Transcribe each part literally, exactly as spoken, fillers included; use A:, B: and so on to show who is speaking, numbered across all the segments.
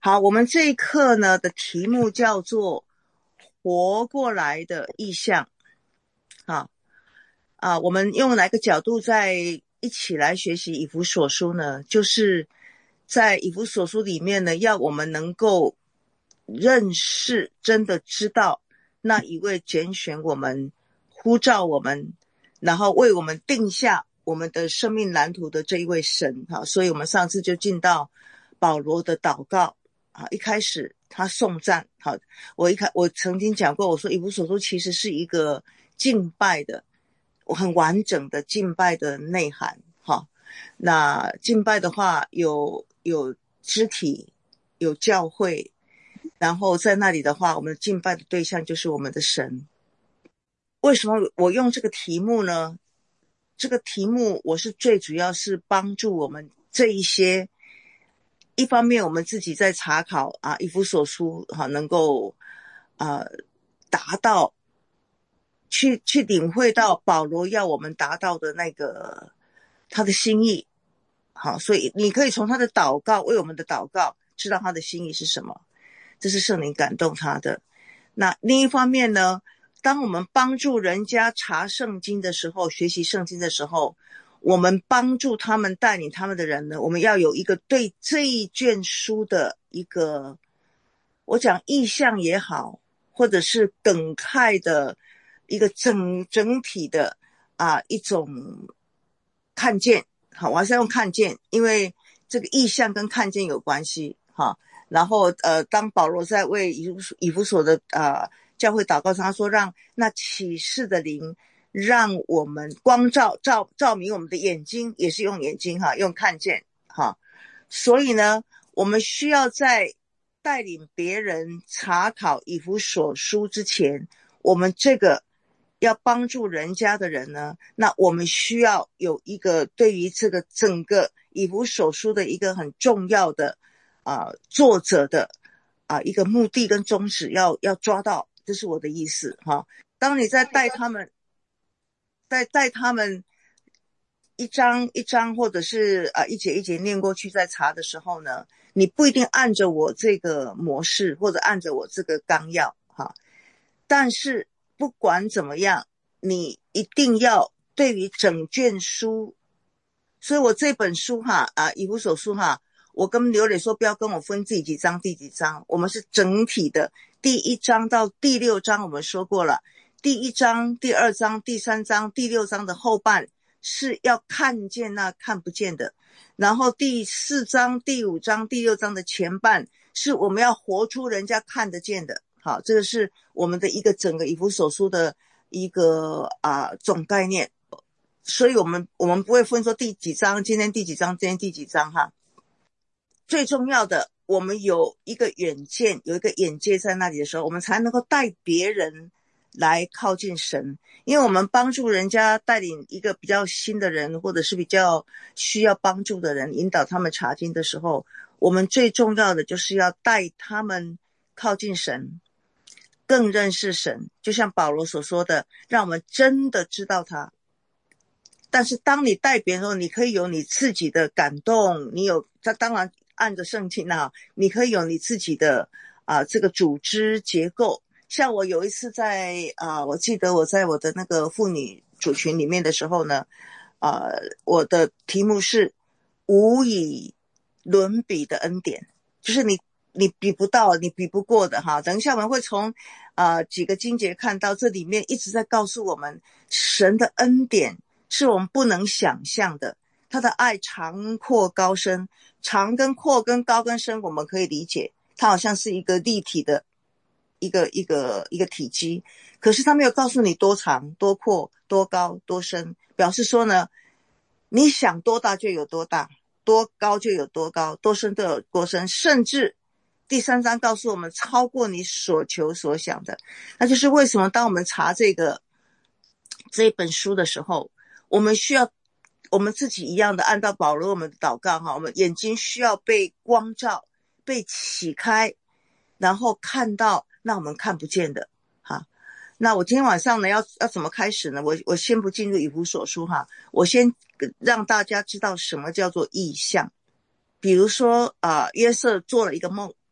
A: 好，我们这一课呢的题目叫做活过来的意象。啊啊，我们用哪个角度在一起来学习以弗所书呢？就是在以弗所书里面呢，要我们能够认识，真的知道那一位拣选我们、呼召我们，然后为我们定下我们的生命蓝图的这一位神。好，所以我们上次就进到保罗的祷告。好，一开始他颂赞。好，我一开我曾经讲过，我说以弗所书其实是一个敬拜的，很完整的敬拜的内涵。好，那敬拜的话有有肢体，有教会，然后在那里的话，我们敬拜的对象就是我们的神。为什么我用这个题目呢？这个题目我是最主要是帮助我们这一些，一方面我们自己在查考啊以弗所书，哈，能够啊达到去去领会到保罗要我们达到的那个他的心意。好，所以你可以从他的祷告，为我们的祷告知道他的心意是什么，这是圣灵感动他的。那另一方面呢，当我们帮助人家查圣经的时候，学习圣经的时候，我们帮助他们带领他们的人呢，我们要有一个对这一卷书的一个，我讲意象也好，或者是梗概的一个整整体的啊一种看见。好，我还是要用看见，因为这个意象跟看见有关系。哈，然后呃，当保罗在为以弗以弗所的呃教会祷告上，他说让那启示的灵让我们光照照照明我们的眼睛，也是用眼睛哈，用看见哈。所以呢，我们需要在带领别人查考以弗所书之前，我们这个要帮助人家的人呢，那我们需要有一个对于这个整个以弗所书的一个很重要的啊、呃、作者的啊、呃、一个目的跟宗旨要要抓到，这是我的意思哈。当你在带他们带带他们一章一章或者是啊、呃、一节一节念过去再查的时候呢，你不一定按着我这个模式或者按着我这个纲要哈，但是不管怎么样，你一定要对于整卷书，所以我这本书哈啊以弗所书哈，我跟刘磊说不要跟我分第几章第几章，我们是整体的，第一章到第六章我们说过了，第一章、第二章、第三章、第六章的后半是要看见那看不见的，然后第四章、第五章、第六章的前半是我们要活出人家看得见的。好，这个是我们的一个整个以弗所书的一个啊总概念。所以我们我们不会分说第几章，今天第几章，今天第几章哈。最重要的，我们有一个远见，有一个眼界在那里的时候，我们才能够带别人来靠近神。因为我们帮助人家带领一个比较新的人，或者是比较需要帮助的人，引导他们查经的时候，我们最重要的就是要带他们靠近神，更认识神，就像保罗所说的，让我们真的知道他。但是当你带别人的时候，你可以有你自己的感动，你有，当然按着圣经啊，你可以有你自己的啊、呃、这个组织结构。像我有一次在啊、呃，我记得我在我的那个妇女组群里面的时候呢，啊、呃，我的题目是无以伦比的恩典，就是你你比不到，你比不过的哈。等一下我们会从啊、呃、几个经节看到，这里面一直在告诉我们神的恩典是我们不能想象的，他的爱长阔高深，长跟阔跟高跟深我们可以理解，它好像是一个立体的一个一个一个体积，可是他没有告诉你多长多阔多高多深，表示说呢，你想多大就有多大，多高就有多高，多深都有多深，甚至第三章告诉我们超过你所求所想的。那就是为什么当我们查这个这一本书的时候，我们需要我们自己一样的按照保罗我们的祷告哈，我们眼睛需要被光照，被启开，然后看到那我们看不见的哈。那我今天晚上呢要要怎么开始呢？我我先不进入以弗所书哈，我先让大家知道什么叫做异象。比如说啊、呃，约瑟做了一个梦，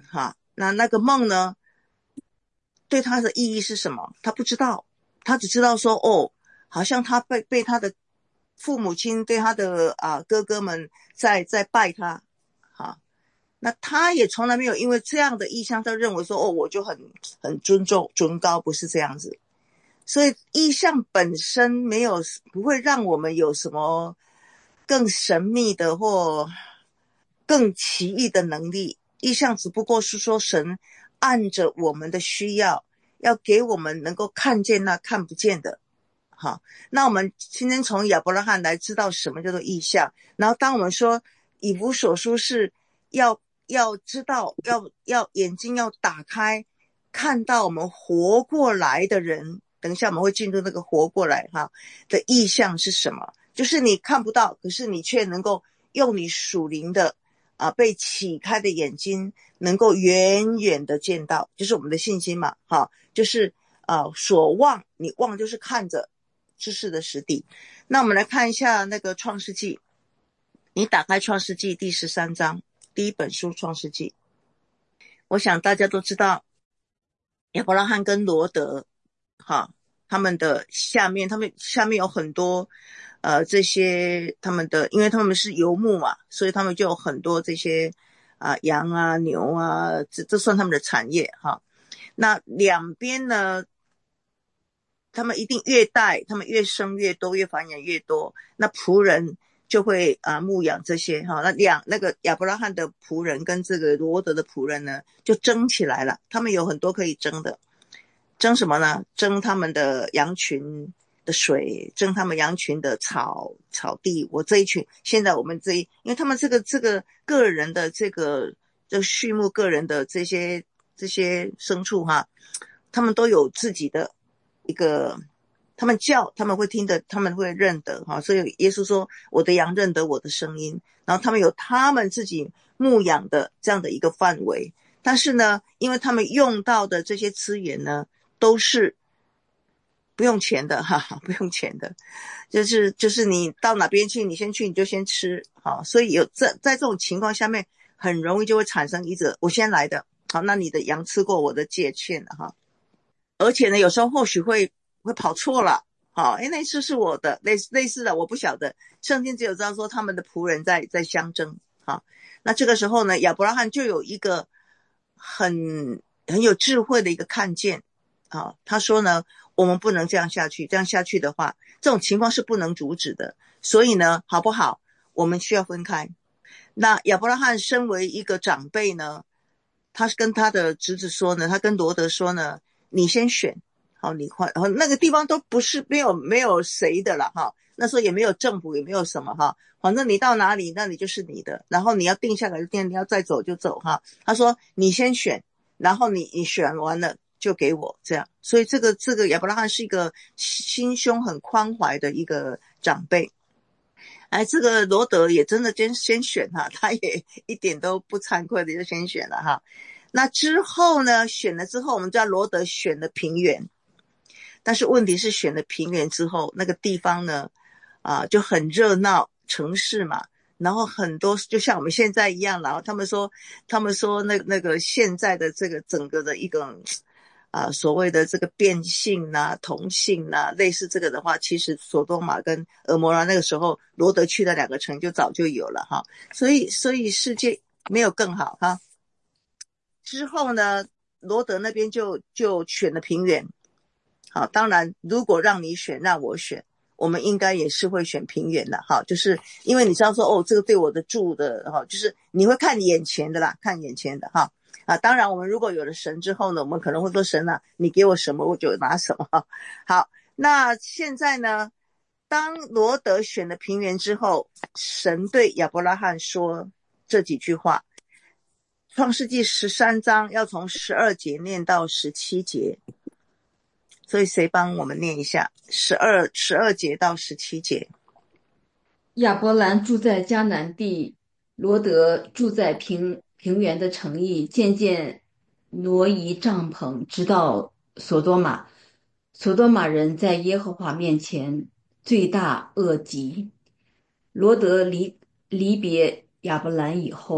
A: 哈，那那个梦呢，对他的意义是什么？他不知道，他只知道说，哦，好像他被被他的父母亲对他的啊哥哥们在在拜他，哈，那他也从来没有因为这样的意象，他认为说，哦，我就很很尊重尊高，不是这样子。所以意象本身没有不会让我们有什么更神秘的或更奇异的能力，意象只不过是说神按着我们的需要，要给我们能够看见那看不见的。好，那我们今天从亚伯拉罕来知道什么叫做意象，然后当我们说以弗所书是要要知道，要要眼睛要打开，看到我们活过来的人，等一下我们会进入那个活过来哈的意象是什么？就是你看不到，可是你却能够用你属灵的啊被启开的眼睛，能够远远的见到，就是我们的信心嘛，哈，就是啊所望，你望就是看着知识的实底。那我们来看一下那个创世纪，你打开创世纪第十三章，第一本书创世纪，我想大家都知道亚伯拉罕跟罗德哈，他们的下面他们下面有很多呃这些他们的，因为他们是游牧嘛，所以他们就有很多这些啊羊啊牛啊，这这算他们的产业哈。那两边呢，他们一定越带，他们越生越多，越繁衍越多，那仆人就会啊牧养这些哈。那两那个亚伯拉罕的仆人跟这个罗德的仆人呢，就争起来了。他们有很多可以争的，争什么呢？争他们的羊群的水，争他们羊群的草草地。我这一群，现在我们这一，因为他们这个这个个人的这个这个畜牧个人的这些这些牲畜哈，他们都有自己的一个，他们叫他们会听得，他们会认得哈。所以耶稣说我的羊认得我的声音，然后他们有他们自己牧养的这样的一个范围。但是呢，因为他们用到的这些资源呢都是不用钱的哈，不用钱的，就是就是你到哪边去，你先去你就先吃，好，所以有在在这种情况下面，很容易就会产生一者我先来的，好，那你的羊吃过我的界限了哈。而且呢，有时候或许会会跑错了，好，哎，那次是我的，类似类似的，我不晓得，圣经只有知道说他们的仆人在在相争，好，那这个时候呢，亚伯拉罕就有一个很很有智慧的一个看见，啊，他说呢，我们不能这样下去，这样下去的话，这种情况是不能阻止的，所以呢，好不好？我们需要分开。那亚伯拉罕身为一个长辈呢，他跟他的侄子说呢，他跟罗德说呢，你先选，好，你换，然后那个地方都不是没有没有谁的了哈，那时候也没有政府，也没有什么哈，反正你到哪里，那里就是你的，然后你要定下来就定，你要再走就走哈。他说你先选，然后你你选完了就给我这样，所以这个这个亚伯拉罕是一个心胸很宽怀的一个长辈。哎，这个罗德也真的先先选哈，他也一点都不惭愧的就先选了哈。那之后呢，选了之后，我们知道罗德选了平原，但是问题是选了平原之后，那个地方呢，啊就很热闹，城市嘛，然后很多就像我们现在一样，然后他们说，他们说那那个现在的这个整个的一个啊所谓的这个变性啊、同性啊，类似这个的话，其实索多玛跟俄摩拉那个时候罗德去的两个城就早就有了哈，所以所以世界没有更好哈。之后呢，罗德那边就就选了平原。好，当然如果让你选，让我选，我们应该也是会选平原的哈，就是因为你知道说哦，这个对我的住的哈，就是你会看眼前的啦，看眼前的哈啊。当然我们如果有了神之后呢，我们可能会说神啊，你给我什么我就拿什么哈。好，那现在呢，当罗德选了平原之后，神对亚伯拉罕说这几句话。创世纪十三章要从十二节念到十七节，所以谁帮我们念一下十二十二节到十七节？
B: 亚伯兰住在迦南地，罗德住在平平原的城邑，渐渐挪移帐篷，直到索多玛。索多玛人在耶和华面前罪大恶极。罗德离离别亚伯兰以后，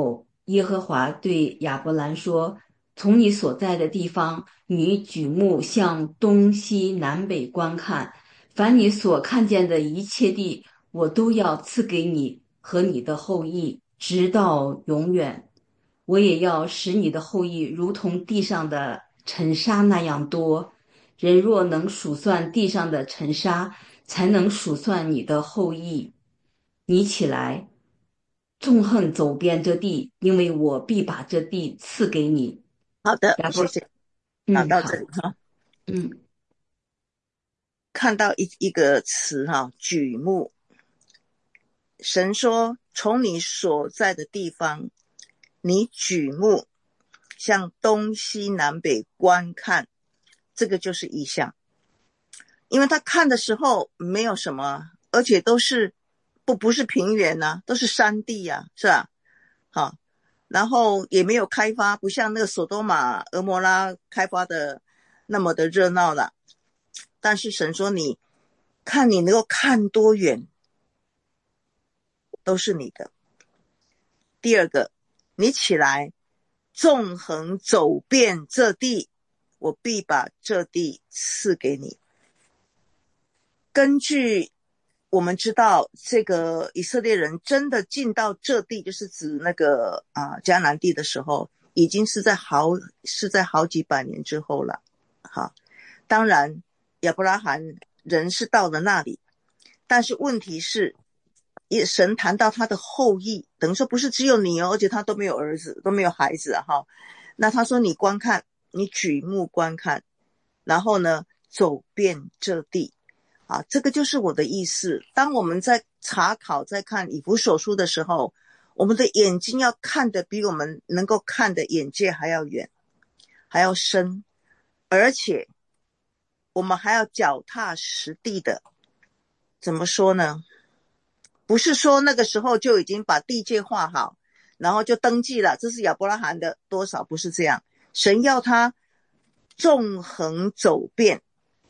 B: 耶和华对亚伯兰说：从你所在的地方，你举目向东西南北观看，凡你所看见的一切地，我都要赐给你和你的后裔，直到永远。我也要使你的后裔如同地上的尘沙那样多。人若能数算地上的尘沙，才能数算你的后裔。你起来，纵横走遍这地，因为我必把这地赐给你。
A: 好的，
B: 亚伯，
A: 谢谢。好，
B: 嗯，
A: 到这里
B: 好，
A: 哈，
B: 嗯，
A: 看到一一个词哈，举目。神说：从你所在的地方，你举目向东西南北观看，这个就是意象。因为他看的时候没有什么，而且都是不不是平原啊，都是山地啊，是吧？好，然后也没有开发，不像那个索多玛、俄摩拉开发的那么的热闹了。但是神说你看你能够看多远，都是你的。第二个，你起来，纵横走遍这地，我必把这地赐给你。根据我们知道，这个以色列人真的进到这地，就是指那个啊迦南地的时候，已经是在好是在好几百年之后了。好，当然亚伯拉罕人是到了那里，但是问题是，神谈到他的后裔，等于说不是只有你哦，而且他都没有儿子，都没有孩子啊哈。那他说你观看，你举目观看，然后呢走遍这地。啊，这个就是我的意思。当我们在查考、在看以弗所书的时候，我们的眼睛要看得比我们能够看的眼界还要远，还要深，而且我们还要脚踏实地的。怎么说呢？不是说那个时候就已经把地界画好，然后就登记了，这是亚伯拉罕的多少，不是这样。神要他纵横走遍，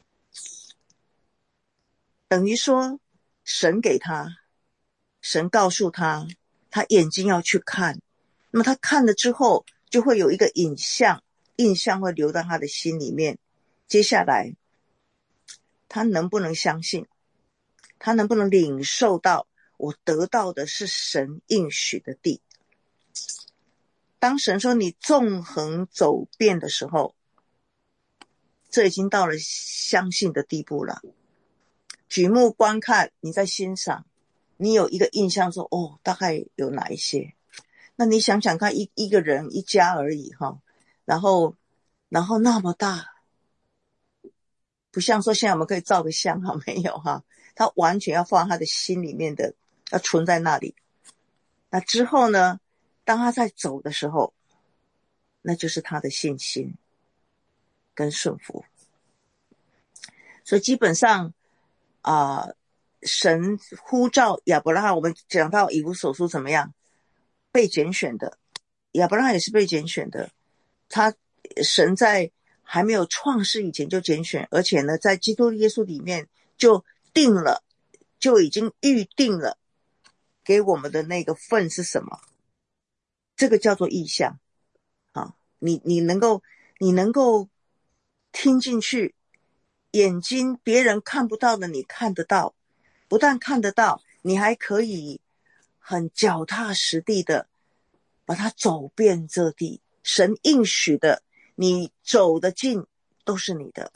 A: 等于说神给他，神告诉他，他眼睛要去看，那么他看了之后就会有一个影像，印象会留到他的心里面。接下来他能不能相信，他能不能领受到我得到的是神应许的地。当神说你纵横走遍的时候，这已经到了相信的地步了。举目观看，你在欣赏，你有一个印象说，哦，大概有哪一些。那你想想看，一一个人一家而已哈，然后然后那么大，不像说现在我们可以照个相哈，没有哈，他完全要放他的心里面的，要存在那里。那之后呢，当他在走的时候，那就是他的信心跟顺服。所以基本上啊、呃，神呼召亚伯拉罕，我们讲到以弗所书怎么样被拣选的，亚伯拉罕也是被拣选的。他神在还没有创世以前就拣选，而且呢，在基督耶稣里面就定了，就已经预定了给我们的那个份是什么？这个叫做意象啊！你你能够你能够听进去，眼睛别人看不到的你看得到，不但看得到，你还可以很脚踏实地的把它走遍这地。神应许的，你走得近都是你的。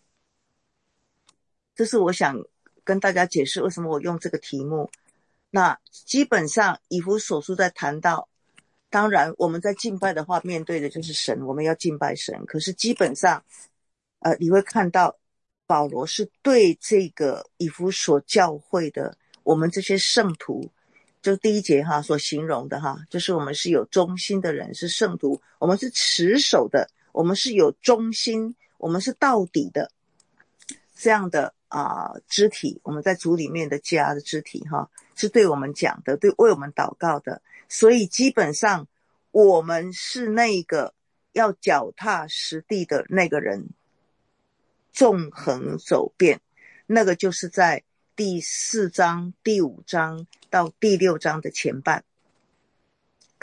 A: 这是我想跟大家解释为什么我用这个题目。那基本上以弗所书在谈到，当然我们在敬拜的话面对的就是神，我们要敬拜神。可是基本上呃，你会看到保罗是对这个以弗所教会的我们这些圣徒，就第一节哈所形容的哈，就是我们是有忠心的人，是圣徒，我们是持守的，我们是有忠心，我们是到底的这样的啊、呃、肢体，我们在主里面的家的肢体哈，是对我们讲的，对为我们祷告的。所以基本上我们是那个要脚踏实地的那个人，纵横走遍，那个就是在第四章、第五章到第六章的前半，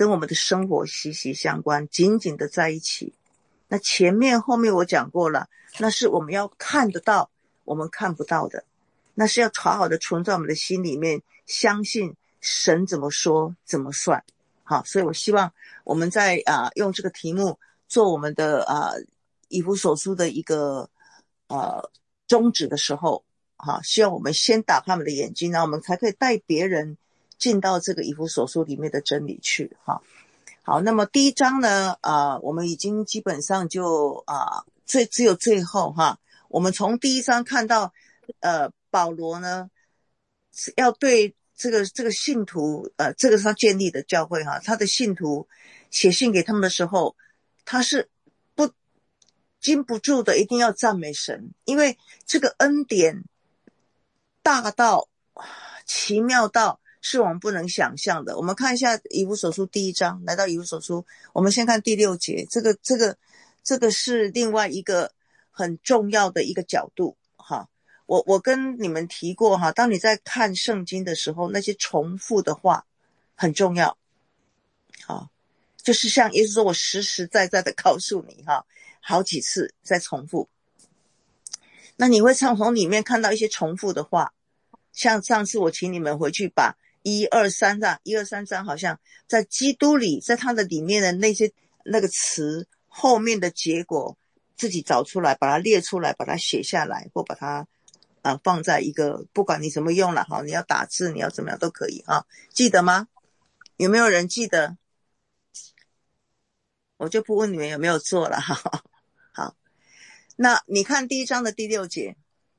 A: 跟我们的生活息息相关，紧紧的在一起。那前面后面我讲过了，那是我们要看得到我们看不到的，那是要好好的存在我们的心里面，相信神怎么说怎么算。好，所以我希望我们在啊、呃、用这个题目做我们的啊、呃、以弗所书的一个呃宗旨的时候，好，希望我们先打开我们的眼睛，然后我们才可以带别人进到这个以弗所书里面的真理去。好，好，那么第一章呢，啊、呃，我们已经基本上就啊、呃，最只有最后哈，我们从第一章看到，呃，保罗呢要对这个这个信徒，呃，这个是他建立的教会哈，他的信徒写信给他们的时候，他是不禁不住的一定要赞美神，因为这个恩典大到奇妙到是我们不能想象的。我们看一下以弗所书第一章，来到以弗所书，我们先看第六节，这个这个这个是另外一个很重要的一个角度哈。我我跟你们提过哈，当你在看圣经的时候，那些重复的话很重要。好，就是像耶稣说，我实实在在的告诉你哈，好几次在重复。那你会从里面看到一些重复的话，像上次我请你们回去把一二三章一二三章好像在基督里，在它的里面的那些那个词后面的结果自己找出来，把它列出来，把它写下来，或把它啊、呃、放在一个，不管你怎么用了哈，你要打字，你要怎么样都可以哈，记得吗？有没有人记得？我就不问你们有没有做了哈。好，那你看第一章的第六节，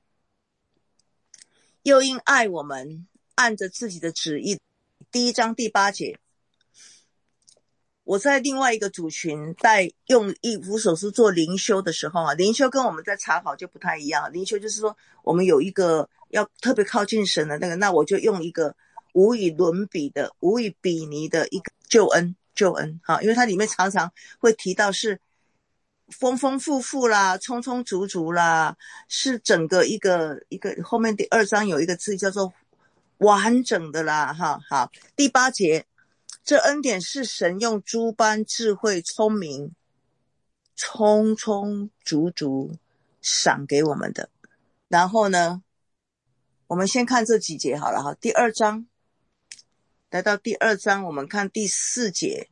A: 又因爱我们，按着自己的旨意。第一章第八节，我在另外一个组群在用以弗所书做灵修的时候啊，灵修跟我们在查考就不太一样。灵修就是说我们有一个要特别靠近神的那个，那我就用一个无以伦比的、无以比拟的一个救恩，救恩哈，因为它里面常常会提到是丰丰富富啦，充充足足啦，是整个一个一个后面第二章有一个字叫做完整的啦哈。好，第八节，这恩典是神用诸般智慧聪明充充足足赏给我们的。然后呢，我们先看这几节好了哈。第二章，来到第二章，我们看第四节，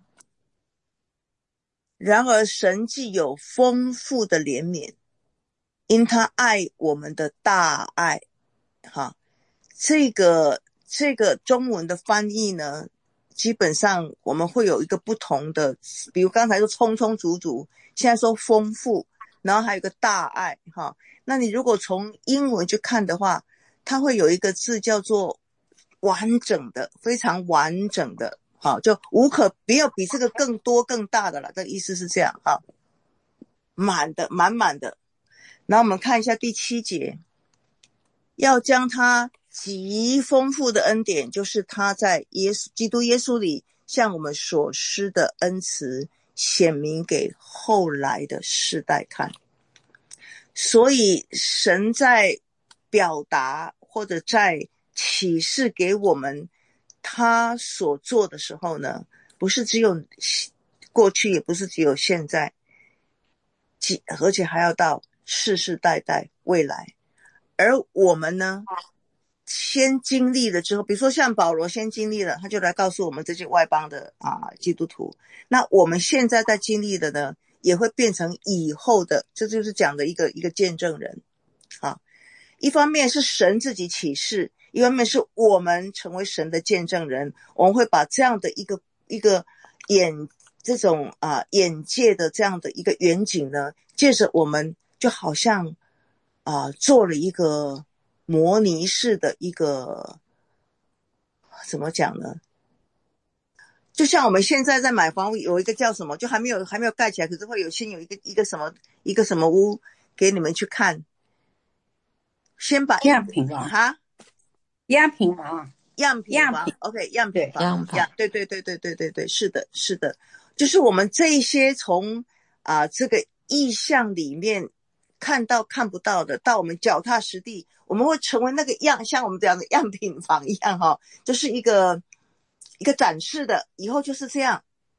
A: 然而神既有丰富的怜悯，因他爱我们的大爱，哈，这个这个中文的翻译呢，基本上我们会有一个不同的，比如刚才说充充足足，现在说丰富，然后还有一个大爱哈。那你如果从英文去看的话，它会有一个字叫做完整的，非常完整的，好，就无可没有比这个更多更大的了，这个意思是这样哈，满的满满的。然后我们看一下第七节，要将他极丰富的恩典，就是他在耶稣基督耶稣里向我们所施的恩慈，显明给后来的世代看。所以神在表达或者在启示给我们他所做的时候呢，不是只有过去，也不是只有现在，而且还要到世世代代未来。而我们呢，先经历了之后，比如说像保罗先经历了，他就来告诉我们这些外邦的啊基督徒，那我们现在在经历的呢，也会变成以后的，这就是讲的一个一个见证人啊。一方面是神自己启示，一方面是我们成为神的见证人，我们会把这样的一个一个眼这种啊眼界的这样的一个远景呢，借着我们就好像啊做了一个模拟式的一个，怎么讲呢？就像我们现在在买房，有一个叫什么，就还没有还没有盖起来，可是会有先有一个一个什么一个什么屋给你们去看，先把
C: 样品房
A: 哈，
C: 样品房，
A: 样品房 ，OK， 样品房，
B: 样板，
A: 对对对对对对对，是的，是的，就是我们这一些从啊、呃、这个意象里面看到看不到的，到我们脚踏实地，我们会成为那个样，像我们讲的样品房一样哈、哦，就是一个一个展示的，以后就是这样，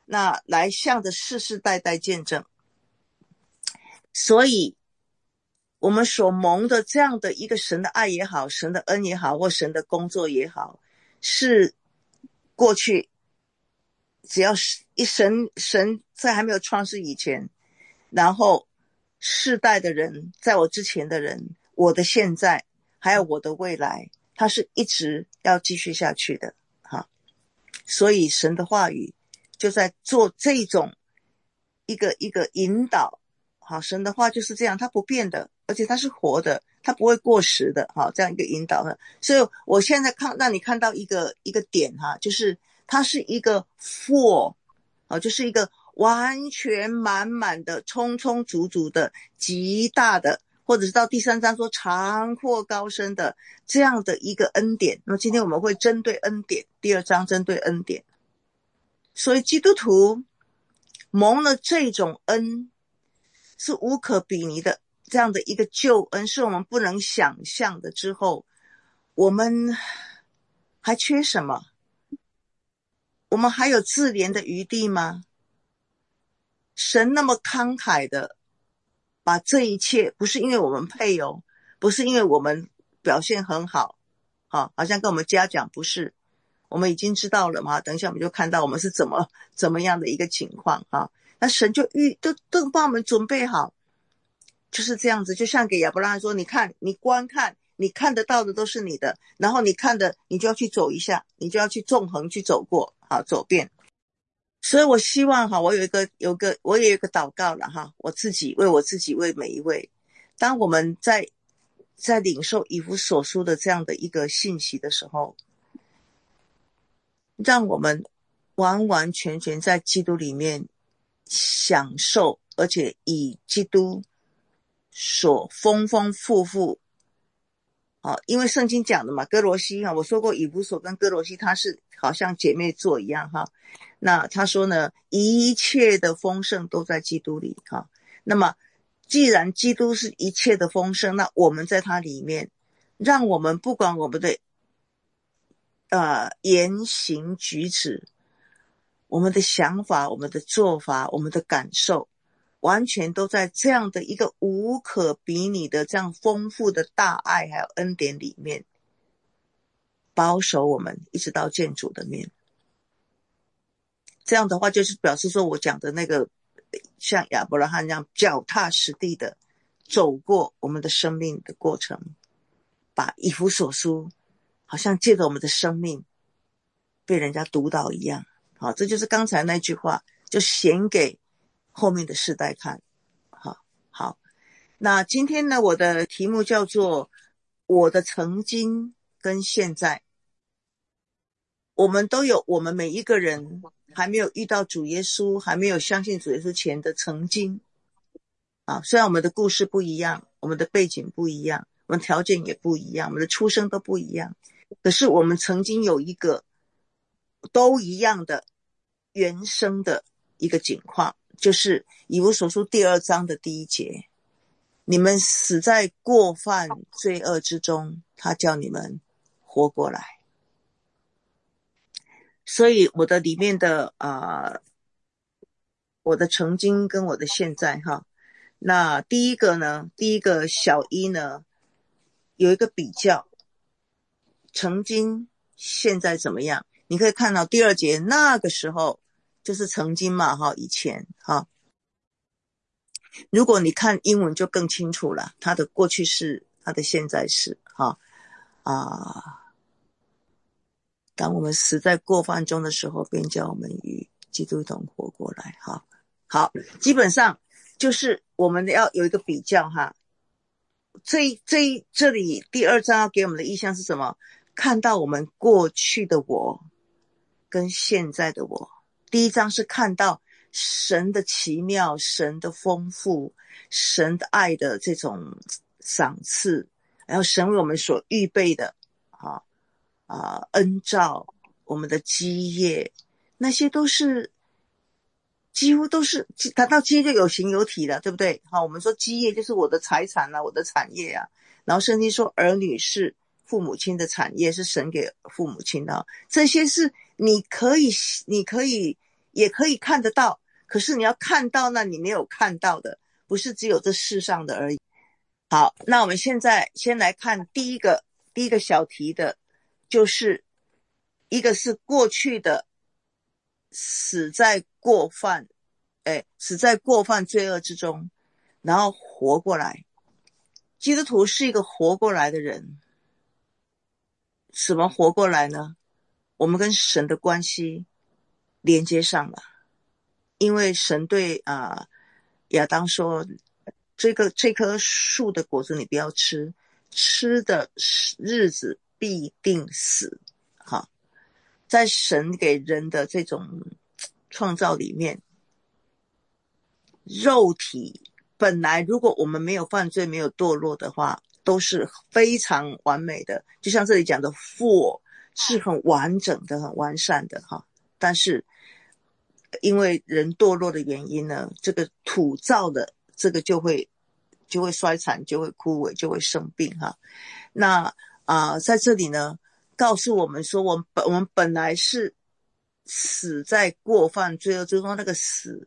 A: 那来向着世世代代见证。所以我们所蒙的这样的一个神的爱也好，神的恩也好，或神的工作也好，是过去只要一神神在还没有创世以前，然后世代的人，在我之前的人，我的现在还有我的未来，它是一直要继续下去的哈。所以神的话语就在做这种一个一个引导。好，神的话就是这样，它不变的，而且它是活的，它不会过时的。好，这样一个引导的。所以我现在看让你看到一个一个点哈，就是它是一个 full， 啊，就是一个完全满满的、充充足足的、极大的，或者是到第三章说长阔高深的这样的一个恩典。那么今天我们会针对恩典，第二章针对恩典。所以基督徒蒙了这种恩，是无可比拟的，这样的一个救恩是我们不能想象的。之后我们还缺什么？我们还有自怜的余地吗？神那么慷慨的把这一切，不是因为我们配哦，不是因为我们表现很好，好，好像跟我们嘉奖，不是，我们已经知道了嘛，等一下我们就看到我们是怎么怎么样的一个情况啊。那神就预都都帮我们准备好，就是这样子。就像给亚伯拉罕说，你看，你观看，你看得到的都是你的，然后你看的，你就要去走一下，你就要去纵横去走过，好，走遍。所以我希望哈，我有一个有个我也有一个祷告了哈，我自己为我自己为每一位，当我们在在领受以弗所书的这样的一个信息的时候，让我们完完全全在基督里面享受，而且以基督所丰丰富富啊，因为圣经讲的嘛，哥罗西哈，我说过以弗所跟哥罗西它是好像姐妹座一样哈。那他说呢，一切的丰盛都在基督里哈。那么既然基督是一切的丰盛，那我们在他里面，让我们不管我们的呃言行举止，我们的想法，我们的做法，我们的感受，完全都在这样的一个无可比拟的这样丰富的大爱还有恩典里面，保守我们一直到见主的面。这样的话就是表示说，我讲的那个像亚伯拉罕那样脚踏实地的走过我们的生命的过程，把以弗所书好像借着我们的生命被人家读到一样。好，这就是刚才那句话，就显给后面的世代看。好，好，那今天呢，我的题目叫做我的曾经跟现在。我们都有，我们每一个人还没有遇到主耶稣，还没有相信主耶稣前的曾经啊，虽然我们的故事不一样，我们的背景不一样，我们条件也不一样，我们的出生都不一样，可是我们曾经有一个都一样的原生的一个景况，就是以弗所书第二章的第一节，你们死在过犯罪恶之中，他叫你们活过来。所以我的里面的啊、呃，我的曾经跟我的现在哈，那第一个呢，第一个小一呢，有一个比较，曾经现在怎么样？你可以看到第二节那个时候就是曾经嘛哈，以前哈。如果你看英文就更清楚了，它的过去式，它的现在式哈啊。当我们死在过犯中的时候，便叫我们与基督一同活过来。好，好，基本上就是我们要有一个比较哈。这这这里第二章要给我们的意象是什么？看到我们过去的我跟现在的我。第一章是看到神的奇妙，神的丰富，神的爱的这种赏赐，然后神为我们所预备的啊。啊、呃，恩照我们的基业，那些都是几乎都是谈到基业就有形有体了，对不对？好，我们说基业就是我的财产啊，我的产业啊。然后圣经说儿女是父母亲的产业，是神给父母亲的，这些是你可以你可以也可以看得到，可是你要看到那你没有看到的，不是只有这世上的而已。好，那我们现在先来看第一个第一个小题的，就是一个是过去的死在过犯，哎，死在过犯罪恶之中，然后活过来。基督徒是一个活过来的人。什么活过来呢？我们跟神的关系连接上了，因为神对啊、呃、亚当说，这个这棵树的果子你不要吃，吃的日子必定死。好，在神给人的这种创造里面，肉体本来如果我们没有犯罪没有堕落的话，都是非常完美的，就像这里讲的 full 是很完整的很完善的哈。但是因为人堕落的原因呢，这个土造的这个就会就会衰残，就会枯萎，就会生病哈。那啊、呃，在这里呢告诉我们说，我们本我们本来是死在过犯罪恶之中，那个死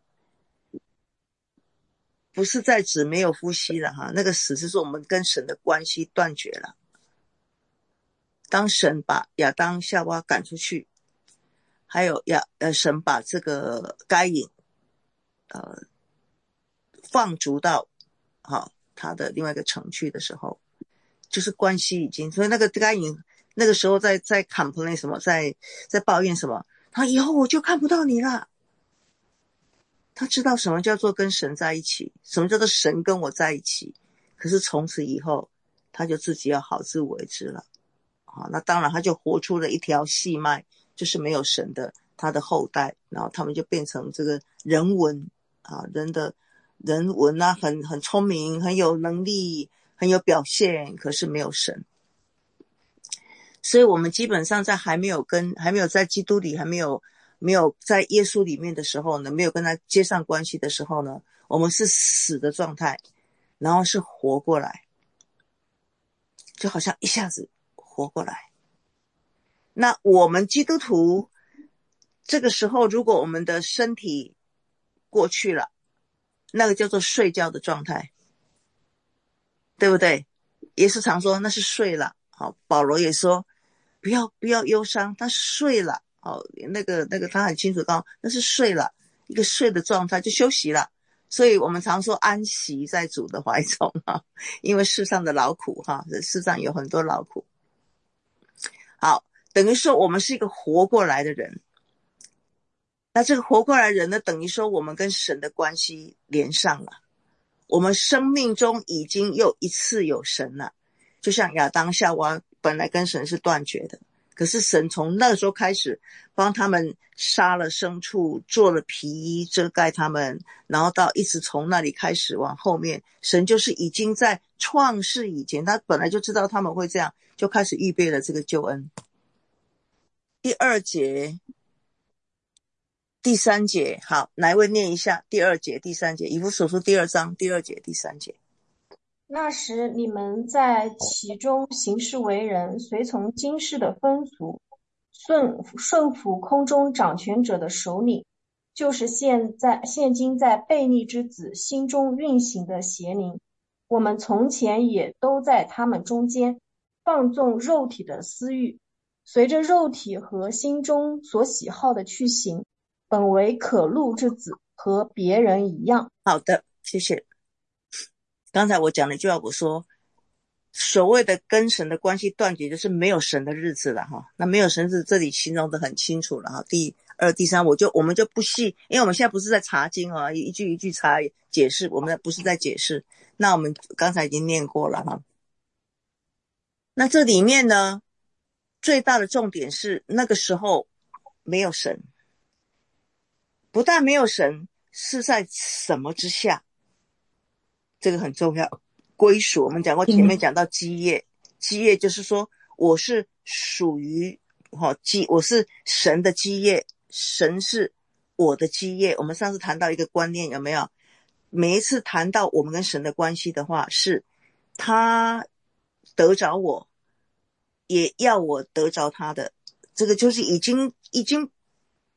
A: 不是在指没有呼吸了哈，那个死是说我们跟神的关系断绝了。当神把亚当夏娃赶出去，还有亚呃神把这个该隐呃放逐到好、哦、他的另外一个城去的时候，就是关系已经，所以那个该隐那个时候在在 complain 什么，在在抱怨什么，他以后我就看不到你了。他知道什么叫做跟神在一起，什么叫做神跟我在一起，可是从此以后他就自己要好自为之了。好，那当然他就活出了一条细脉，就是没有神的他的后代，然后他们就变成这个人文啊，人的人文啊，很很聪明，很有能力，很有表现，可是没有神。所以我们基本上在还没有跟还没有在基督里还没有没有在耶稣里面的时候呢，没有跟他接上关系的时候呢，我们是死的状态，然后是活过来，就好像一下子活过来。那我们基督徒这个时候，如果我们的身体过去了，那个叫做睡觉的状态，对不对？耶稣常说那是睡了。好，保罗也说不要不要忧伤，他睡了。好，那个那个他很清楚告诉那是睡了，一个睡的状态，就休息了。所以我们常说安息在主的怀中哈，因为世上的劳苦哈，世上有很多劳苦。好，等于说我们是一个活过来的人。那这个活过来的人呢，等于说我们跟神的关系连上了，我们生命中已经又一次有神了。就像亚当夏娃本来跟神是断绝的，可是神从那个时候开始帮他们杀了牲畜，做了皮衣遮盖他们，然后到一直从那里开始往后面，神就是已经在创世以前，他本来就知道他们会这样，就开始预备了这个救恩。第二节第三节，好，哪一位念一下第二节第三节，以弗所书第二章第二节第三节。
D: 那时你们在其中行事为人，随从今世的风俗，顺顺服空中掌权者的首领，就是现在现今在悖逆之子心中运行的邪灵。我们从前也都在他们中间，放纵肉体的私欲，随着肉体和心中所喜好的去行，本为可怒之子，和别人一样。
A: 好的，谢谢。刚才我讲了一句话，我说所谓的跟神的关系断绝，就是没有神的日子了哈。那没有神日子这里形容得很清楚了哈。第二、第三，我就我们就不细，因为我们现在不是在查经啊，一句一句查解释，我们不是在解释。那我们刚才已经念过了哈。那这里面呢，最大的重点是那个时候没有神，不但没有神，是在什么之下？这个很重要。归属，我们讲过，前面讲到基业，基业就是说我是属于齁基，我是神的基业，神是我的基业。我们上次谈到一个观念，有没有？每一次谈到我们跟神的关系的话，是他得着我，也要我得着他的，这个就是已经已经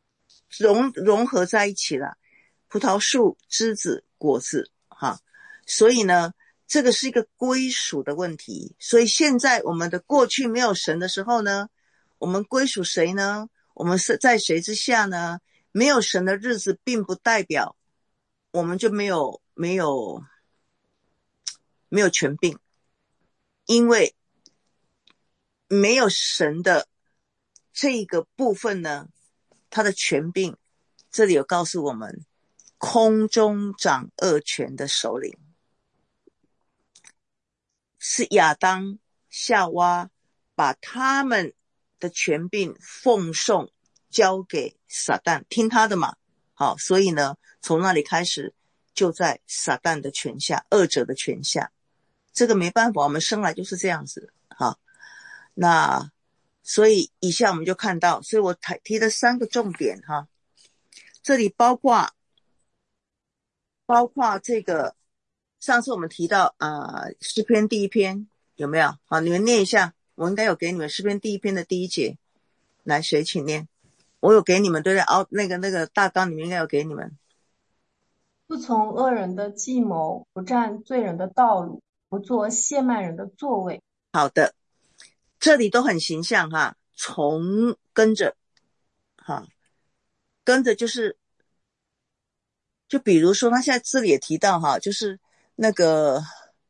A: 融融合在一起了，葡萄树、枝子、果子，哈，所以呢，这个是一个归属的问题。所以现在我们的过去没有神的时候呢，我们归属谁呢？我们是在谁之下呢？没有神的日子，并不代表我们就没有没有没有权柄，因为没有神的这个部分呢，他的权柄，这里有告诉我们，空中掌恶权的首领是亚当、夏娃把他们的权柄奉送交给撒旦，听他的嘛。好，所以呢，从那里开始就在撒旦的权下，恶者的权下。这个没办法，我们生来就是这样子。好，那所以以下我们就看到，所以我提了三个重点哈，这里包括包括这个上次我们提到啊、呃，诗篇第一篇有没有？好，你们念一下，我应该有给你们诗篇第一篇的第一节，来，谁请念？我有给你们，对不对？哦，那个那个大纲里面应该有给你们。
D: 不从恶人的计谋，不占罪人的道路，不做亵慢人的座位。
A: 好的，这里都很形象哈，从跟着哈，跟着就是就比如说他现在这里也提到哈，就是那个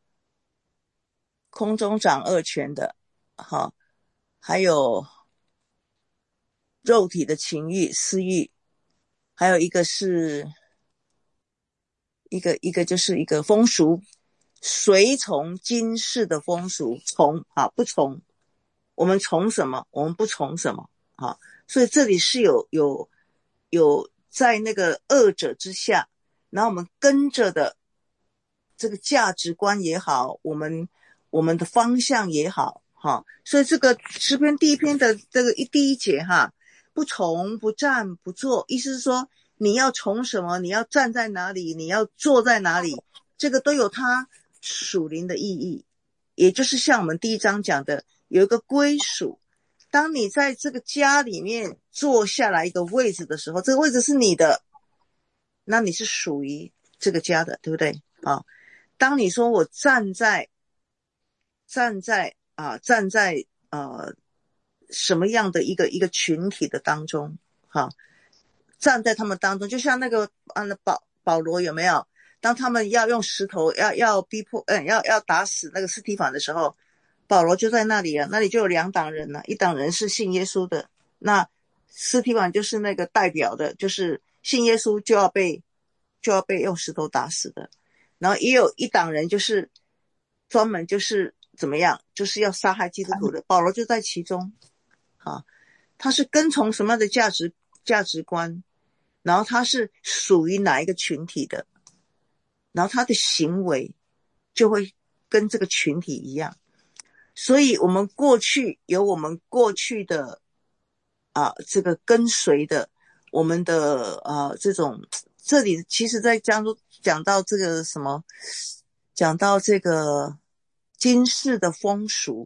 A: 空中掌恶权的哈，还有肉体的情欲私欲，还有一个是一个一个就是一个风俗，随从今世的风俗，从啊不从，我们从什么？我们不从什么啊？所以这里是有有有在那个恶者之下，然后我们跟着的这个价值观也好，我们我们的方向也好哈，所以这个诗篇第一篇的这个一第一节哈，不从不站不坐，意思是说你要从什么，你要站在哪里，你要坐在哪里，这个都有它属灵的意义。也就是像我们第一章讲的，有一个归属，当你在这个家里面坐下来一个位置的时候，这个位置是你的，那你是属于这个家的，对不对啊？当你说我站在站在啊站在呃什么样的一个一个群体的当中哈、啊，站在他们当中，就像那个啊保保罗有没有？当他们要用石头要要逼迫嗯要要打死那个司提反的时候，保罗就在那里啊，那里就有两党人了、啊，一党人是信耶稣的，那司提反就是那个代表的，就是信耶稣就要被就要被用石头打死的。然后也有一党人就是专门就是怎么样，就是要杀害基督徒的，保罗就在其中啊。他是跟从什么样的价值价值观，然后他是属于哪一个群体的，然后他的行为就会跟这个群体一样。所以我们过去有我们过去的啊这个跟随的我们的啊这种，这里其实在讲讲到这个什么，讲到这个今世的风俗，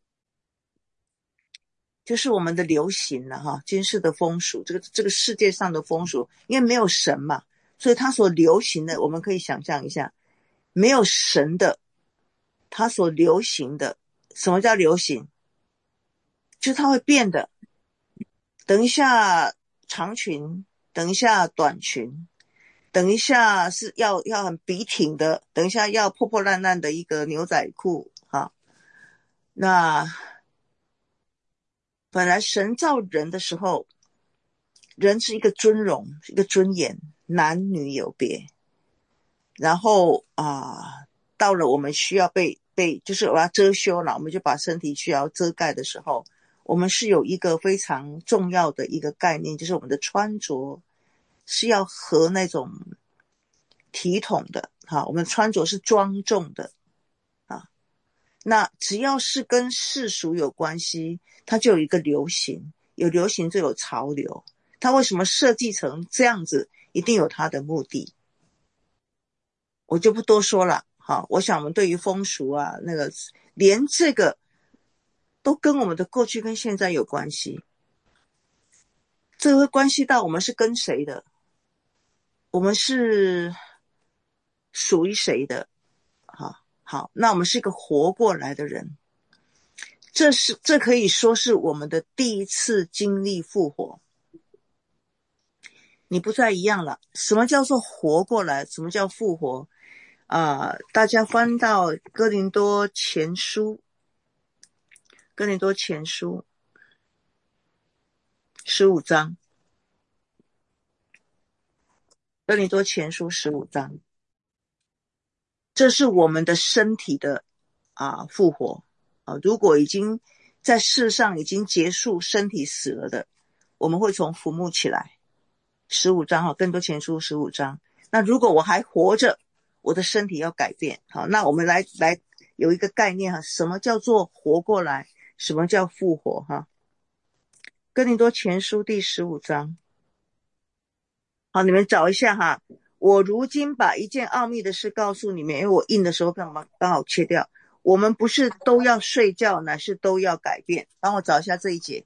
A: 就是我们的流行了哈，今世的风俗，这个这个世界上的风俗，因为没有神嘛，所以它所流行的，我们可以想象一下，没有神的，它所流行的，什么叫流行？就是它会变的，等一下长裙，等一下短裙，等一下是要要很笔挺的，等一下要破破烂烂的一个牛仔裤哈。那本来神造人的时候，人是一个尊荣，一个尊严，男女有别。然后啊，到了我们需要被被就是我要遮羞了，我们就把身体需要遮盖的时候，我们是有一个非常重要的一个概念，就是我们的穿着是要和那种体统的哈，我们穿着是庄重的啊。那只要是跟世俗有关系，它就有一个流行，有流行就有潮流。它为什么设计成这样子，一定有它的目的。我就不多说了，好，我想我们对于风俗啊，那个连这个都跟我们的过去跟现在有关系。 这会关系到我们是跟谁的，我们是属于谁的。好，好，那我们是一个活过来的人，这是这可以说是我们的第一次经历复活。你不再一样了。什么叫做活过来？什么叫复活？啊、呃，大家翻到哥林多前书，哥林多前书十五章，哥林多前书十五章，这是我们的身体的啊复活啊。如果已经在世上已经结束，身体死了的，我们会从坟墓起来。十五章哈，哥林多前书十五章。那如果我还活着，我的身体要改变。好，那我们来来有一个概念哈，什么叫做活过来？什么叫复活哈？哥林多前书第十五章。好，你们找一下哈。我如今把一件奥秘的事告诉你们，因为我印的时候刚好刚好切掉。我们不是都要睡觉，乃是都要改变。帮我找一下这一节。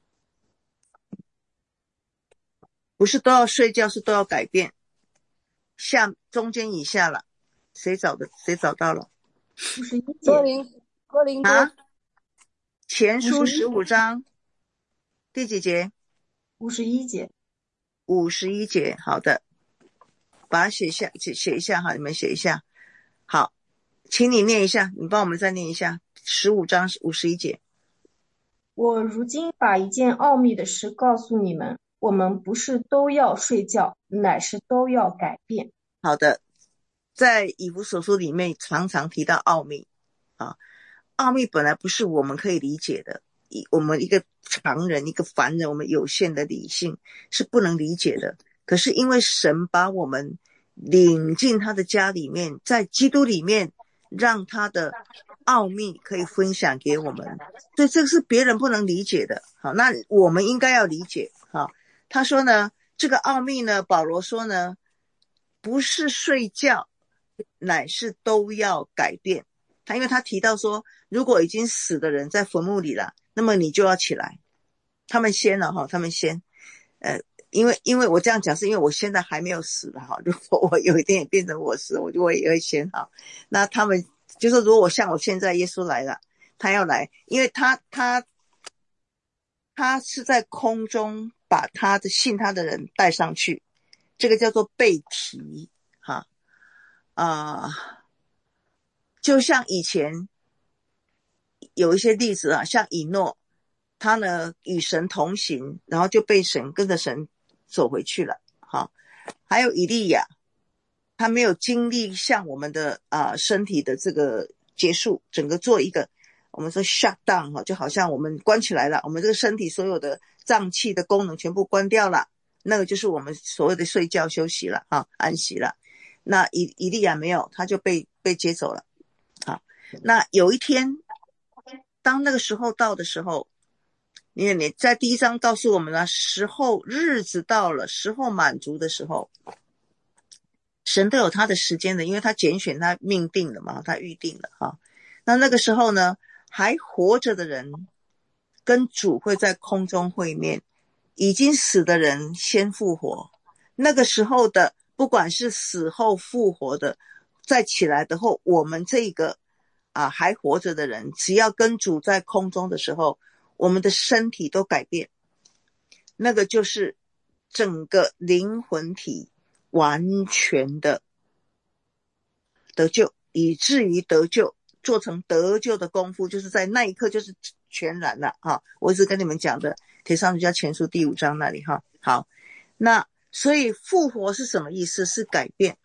A: 不是都要睡觉，是都要改变。下中间以下了，谁找的？谁找到了？
D: 五十一节。
C: 哥林哥林多
A: 啊，前书十五章第几节？
D: 五十一节。
A: 五十一节。好的，把它写下，写写一下哈，你们写一下。好，请你念一下，你帮我们再念一下十五章五十一节。
D: 我如今把一件奥秘的事告诉你们，我们不是都要睡觉，乃是都要改变。
A: 好的，在以弗所书里面常常提到奥秘啊，奥秘本来不是我们可以理解的，我们一个常人一个凡人，我们有限的理性是不能理解的。可是因为神把我们领进他的家里面，在基督里面让他的奥秘可以分享给我们，所以这个是别人不能理解的。好，那我们应该要理解。好，他说呢，这个奥秘呢，保罗说呢，不是睡觉，乃是都要改变。他因为他提到说，如果已经死的人在坟墓里了，那么你就要起来。他们先了哈，他们先，呃，因为因为我这样讲是因为我现在还没有死了哈。如果我有一天也变成我死，我就我也会先哈。那他们就是如果我像我现在耶稣来了，他要来，因为他他他是在空中把他的信他的人带上去，这个叫做被提哈啊、呃，就像以前有一些例子啊，像以诺，他呢与神同行，然后就被神跟着神走回去了。好，还有以利亚，他没有经历像我们的啊、呃、身体的这个结束，整个做一个我们说 shut down 哈，就好像我们关起来了，我们这个身体所有的脏器的功能全部关掉了，那个就是我们所谓的睡觉休息了啊，安息了。那以以利亚没有，他就被被接走了。好，那有一天，当那个时候到的时候，因为你在第一章告诉我们了，时候日子到了，时候满足的时候，神都有他的时间的，因为他拣选，他命定了嘛，他预定了哈。那那个时候呢，还活着的人跟主会在空中会面，已经死的人先复活。那个时候的不管是死后复活的，再起来的后，我们这个啊还活着的人，只要跟主在空中的时候，我们的身体都改变，那个就是整个灵魂体完全的得救，以至于得救，做成得救的功夫，就是在那一刻就是全然了哈。我一直跟你们讲的帖撒罗尼迦前书第五章那里哈。好，那所以复活是什么意思？是改变，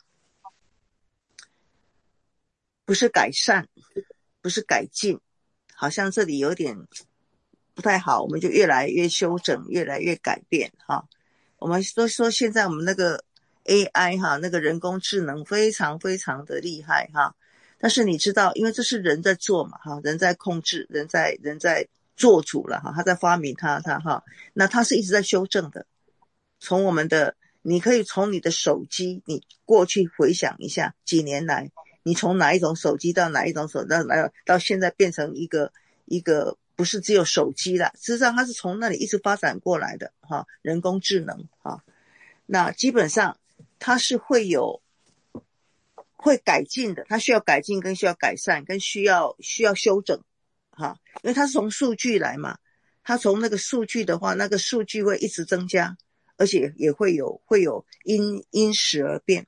A: 不是改善，不是改进。好像这里有点不太好，我们就越来越修整，越来越改变哈。我们都说现在我们那个 A I 哈，那个人工智能非常非常的厉害哈。但是你知道，因为这是人在做嘛哈，人在控制，人在人在做主了哈，他在发明他他哈，那他是一直在修正的。从我们的，你可以从你的手机，你过去回想一下，几年来，你从哪一种手机到哪一种手到到到现在变成一个一个不是只有手机啦，事实上它是从那里一直发展过来的哈，人工智能哈。那基本上它是会有会改进的，它需要改进跟需要改善跟需要需要修整哈，因为它是从数据来嘛，它从那个数据的话，那个数据会一直增加，而且也会有会有因因时而变。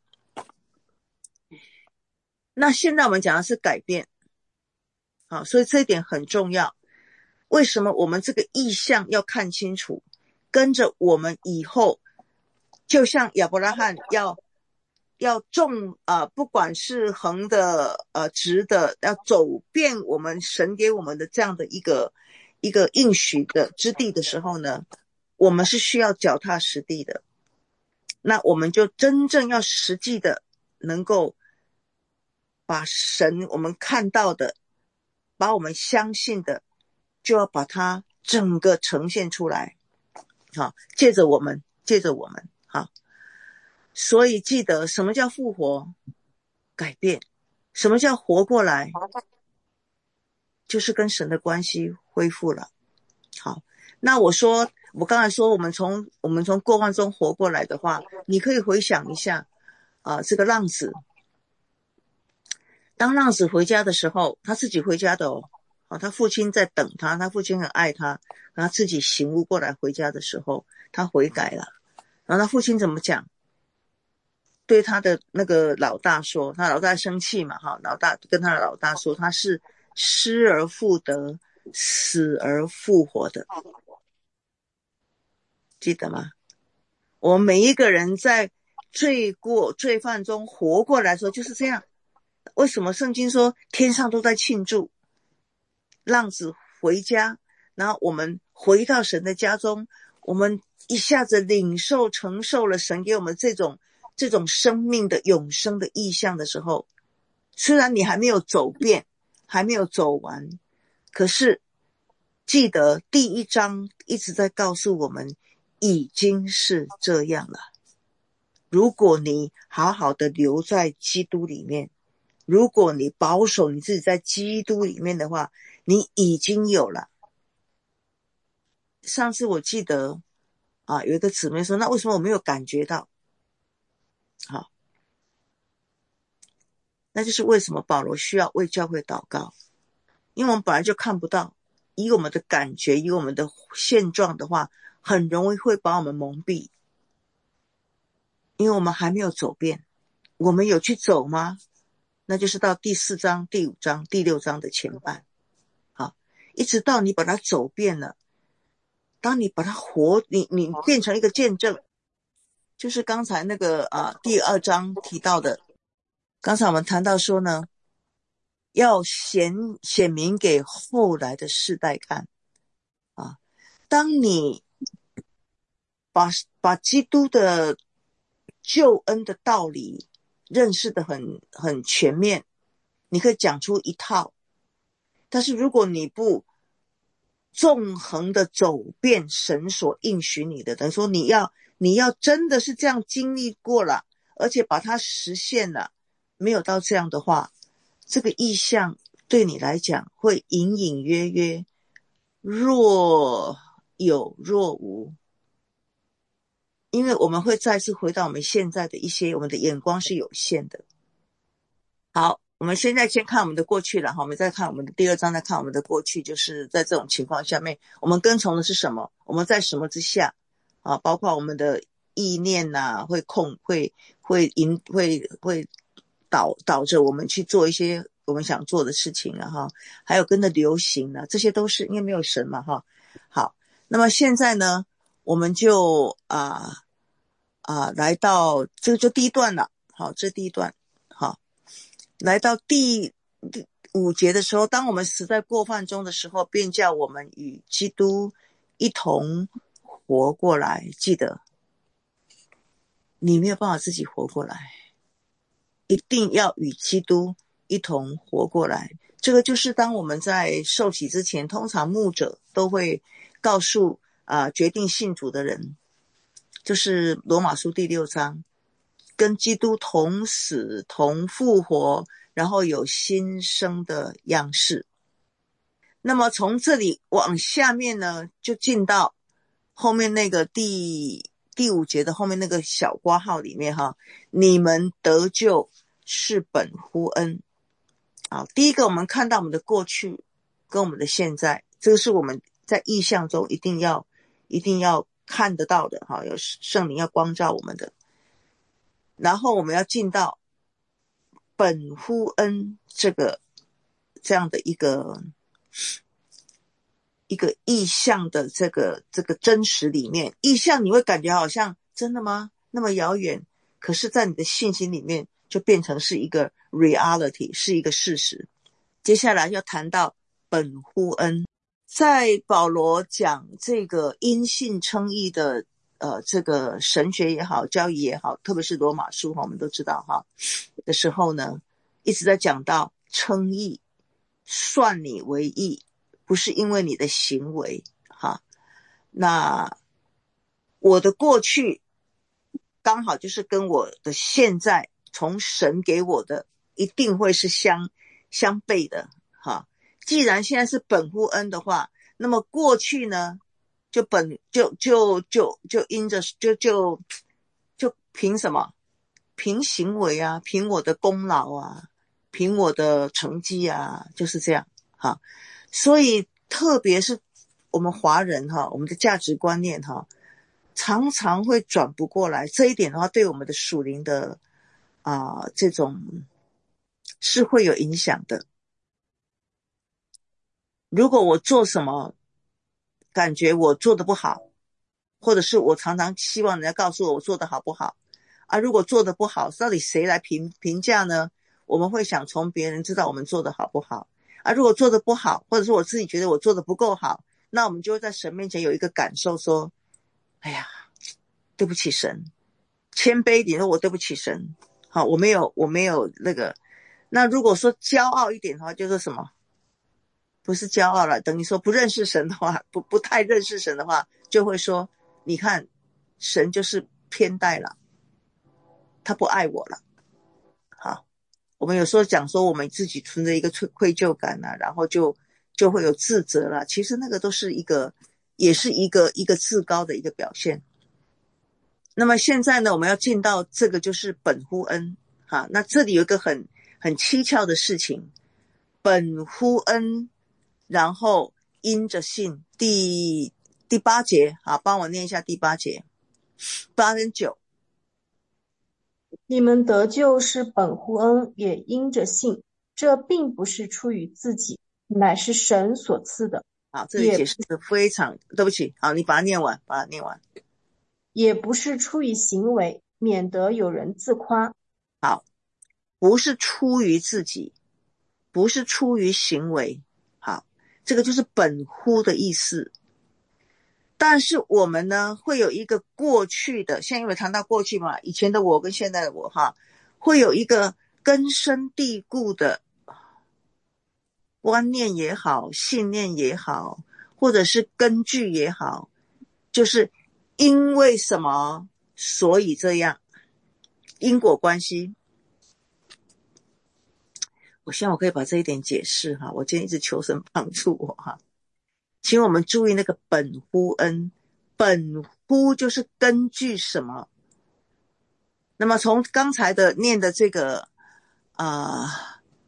A: 那现在我们讲的是改变，好，所以这一点很重要。为什么我们这个意象要看清楚，跟着我们以后，就像亚伯拉罕要要种啊、呃，不管是横的呃直的，要走遍我们神给我们的这样的一个一个应许的之地的时候呢，我们是需要脚踏实地的。那我们就真正要实际的能够把神我们看到的，把我们相信的，就要把它整个呈现出来。好，借着我们，借着我们，好。所以记得什么叫复活？改变。什么叫活过来？就是跟神的关系恢复了。好，那我说，我刚才说我们从我们从过患中活过来的话，你可以回想一下啊、呃，这个浪子，当浪子回家的时候，他自己回家的哦，啊，他父亲在等他，他父亲很爱他，然后自己醒悟过来回家的时候，他悔改了，然后他父亲怎么讲？对他的那个老大说，他老大生气嘛，哈，老大跟他的老大说，他是失而复得，死而复活的，记得吗？我们每一个人在罪过罪犯中活过来的时候就是这样。为什么圣经说天上都在庆祝？浪子回家，然后我们回到神的家中，我们一下子领受承受了神给我们这种这种生命的永生的意象的时候，虽然你还没有走遍，还没有走完，可是记得第一章一直在告诉我们已经是这样了。如果你好好的留在基督里面，如果你保守你自己在基督里面的话，你已经有了。上次我记得啊，有一个姊妹说，那为什么我没有感觉到？好，那就是为什么保罗需要为教会祷告，因为我们本来就看不到，以我们的感觉，以我们的现状的话，很容易会把我们蒙蔽，因为我们还没有走遍。我们有去走吗？那就是到第四章、第五章、第六章的前半，好，一直到你把它走遍了，当你把它活，你你变成一个见证，就是刚才那个啊第二章提到的，刚才我们谈到说呢，要显显明给后来的世代看啊。当你把把基督的救恩的道理认识得很很全面，你可以讲出一套，但是如果你不纵横的走遍神所应许你的，等于说你要你要真的是这样经历过了，而且把它实现了，没有到这样的话，这个意象对你来讲会隐隐约约，若有若无。因为我们会再次回到我们现在的一些，我们的眼光是有限的。好，我们现在先看我们的过去了，我们再看我们的第二章，再看我们的过去，就是在这种情况下面，我们跟从的是什么？我们在什么之下啊？包括我们的意念啊，会控会会引会会导导着我们去做一些我们想做的事情啊哈，还有跟着流行啊，这些都是因为没有神嘛哈。好，那么现在呢，我们就啊啊来到这个就第一段了，好，这第一段好。来到第五节的时候，当我们死在过犯中的时候，便叫我们与基督一同活过来。记得你没有办法自己活过来，一定要与基督一同活过来。这个就是当我们在受洗之前，通常牧者都会告诉啊、呃、决定信主的人，就是罗马书第六章，跟基督同死同复活，然后有新生的样式。 那么从这里往下面呢，就进到后面那个第第五节的后面那个小括号里面哈，你们得救是本乎恩。好，第一个我们看到我们的过去跟我们的现在，这个是我们在意象中一定要一定要看得到的哈，有圣灵要光照我们的。然后我们要进到本乎恩这个这样的一个一个意象的这个这个真实里面。意象你会感觉好像真的吗？那么遥远，可是在你的信心里面就变成是一个 reality， 是一个事实。接下来要谈到本乎恩，在保罗讲这个因信称义的呃这个神学也好，教义也好，特别是罗马书我们都知道哈的时候呢，一直在讲到称义，算你为义，不是因为你的行为哈。那我的过去刚好就是跟我的现在从神给我的一定会是相相悖的哈。既然现在是本乎恩的话，那么过去呢就本就就就就因着就就就凭什么？凭行为啊，凭我的功劳啊，凭我的成绩啊，就是这样哈。所以特别是我们华人哈，我们的价值观念哈，常常会转不过来。这一点的话，对我们的属灵的啊、呃、这种是会有影响的。如果我做什么感觉我做得不好，或者是我常常希望人家告诉我我做得好不好啊，如果做得不好，到底谁来评评价呢？我们会想从别人知道我们做得好不好啊。如果做得不好，或者是我自己觉得我做得不够好，那我们就会在神面前有一个感受说，哎呀，对不起神，谦卑一点说我对不起神，好，我没有我没有那个。那如果说骄傲一点的话，就是什么？不是骄傲了，等于说不认识神的话，不不太认识神的话，就会说，你看神就是偏待了，他不爱我了。好，我们有时候讲说我们自己存着一个愧疚感啊，然后就就会有自责了，其实那个都是一个也是一个一个自高的一个表现。那么现在呢，我们要进到这个就是本乎恩哈。那这里有一个很很蹊跷的事情，本乎恩，然后因着信，第第八节啊，帮我念一下第八节，八跟九。
D: 你们得救是本乎恩，也因着信，这并不是出于自己，乃是神所赐的。
A: 好，这里解释的非常，对不起，好，你把它念完，把它念完。
D: 也不是出于行为，免得有人自夸。
A: 好，不是出于自己，不是出于行为。好，这个就是本乎的意思。但是我们呢，会有一个过去的，现在因为谈到过去嘛，以前的我跟现在的我哈，会有一个根深蒂固的观念也好，信念也好，或者是根据也好，就是因为什么所以这样，因果关系。我希望我可以把这一点解释哈，我今天一直求神帮助我哈。请我们注意那个本乎恩，本乎就是根据什么。那么从刚才的念的这个啊、呃、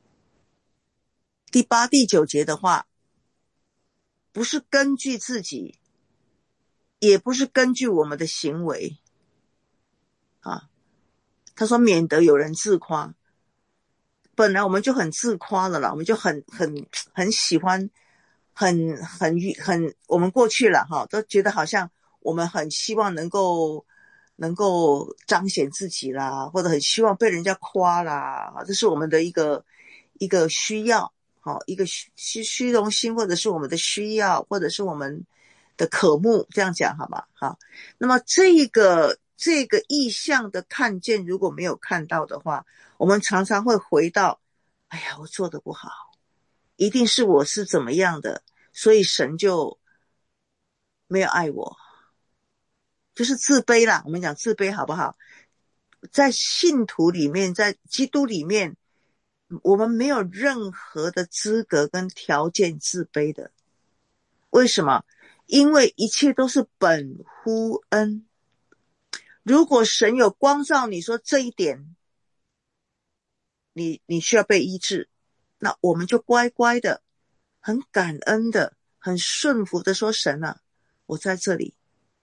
A: 第八第九节的话，不是根据自己，也不是根据我们的行为啊。他说免得有人自夸，本来我们就很自夸了啦，我们就很很很喜欢很很很我们过去了哈，都觉得好像我们很希望能够能够彰显自己啦，或者很希望被人家夸啦，这是我们的一个一个需要，好，一个虚虚荣心，或者是我们的需要，或者是我们的渴慕，这样讲好吗？好，那么这个这个意象的看见如果没有看到的话，我们常常会回到，哎呀，我做得不好，一定是我是怎么样的，所以神就没有爱我，就是自卑啦。我们讲自卑好不好？在信徒里面，在基督里面， 我们没有任何的资格跟条件自卑的。为什么？因为一切都是本乎恩。如果神有光照你说这一点，你你需要被医治，那我们就乖乖的，很感恩的，很顺服的说，神啊，我在这里，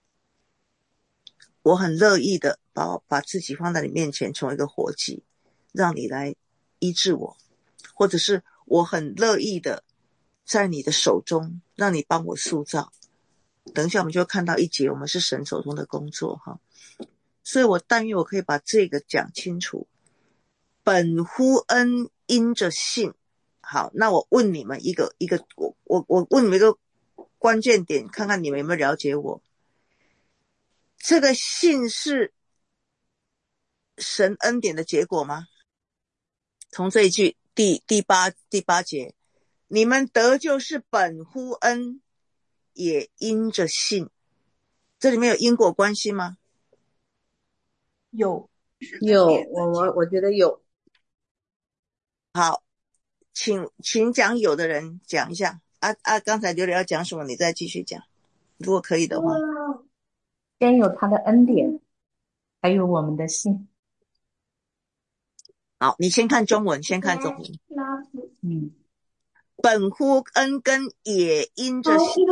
A: 我很乐意的把把自己放在你面前，成为一个活祭，让你来医治我，或者是我很乐意的在你的手中，让你帮我塑造。等一下我们就会看到一节，我们是神手中的工作哈。所以我但愿我可以把这个讲清楚。本乎恩，因着信。好，那我问你们一个一个，我我我问你们一个关键点，看看你们有没有了解我。这个信是神恩典的结果吗？从这一句第第八第八节，你们得救是本乎恩，也因着信。这里面有因果关系吗？
D: 有，
C: 有，我我我觉得有。
A: 好，请请讲有的人讲一下。啊啊，刚才刘刘要讲什么？你再继续讲，如果可以的话。
E: 先有他的恩典，还有我们的信。
A: 好，你先看中文，先看中文。
E: 嗯，
A: 本乎恩跟也因着信。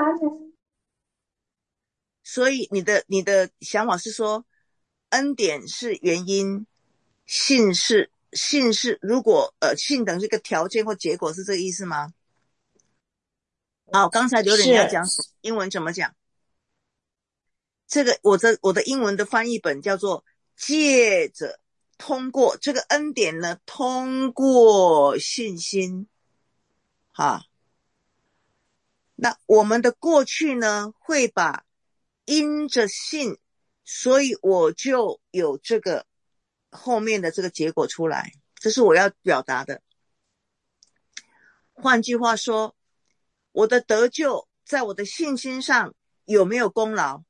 A: 所以你的你的想法是说，恩典是原因，信是信是如果呃信等是个条件或结果，是这个意思吗？好，刚才刘点你要讲英文怎么讲？这个我的我的英文的翻译本叫做借着通过这个恩典呢，通过信心。哈，那我们的过去呢，会把因着信，所以我就有这个后面的这个结果出来，这是我要表达的。换句话说，我的得救在我的信心上有没有功劳？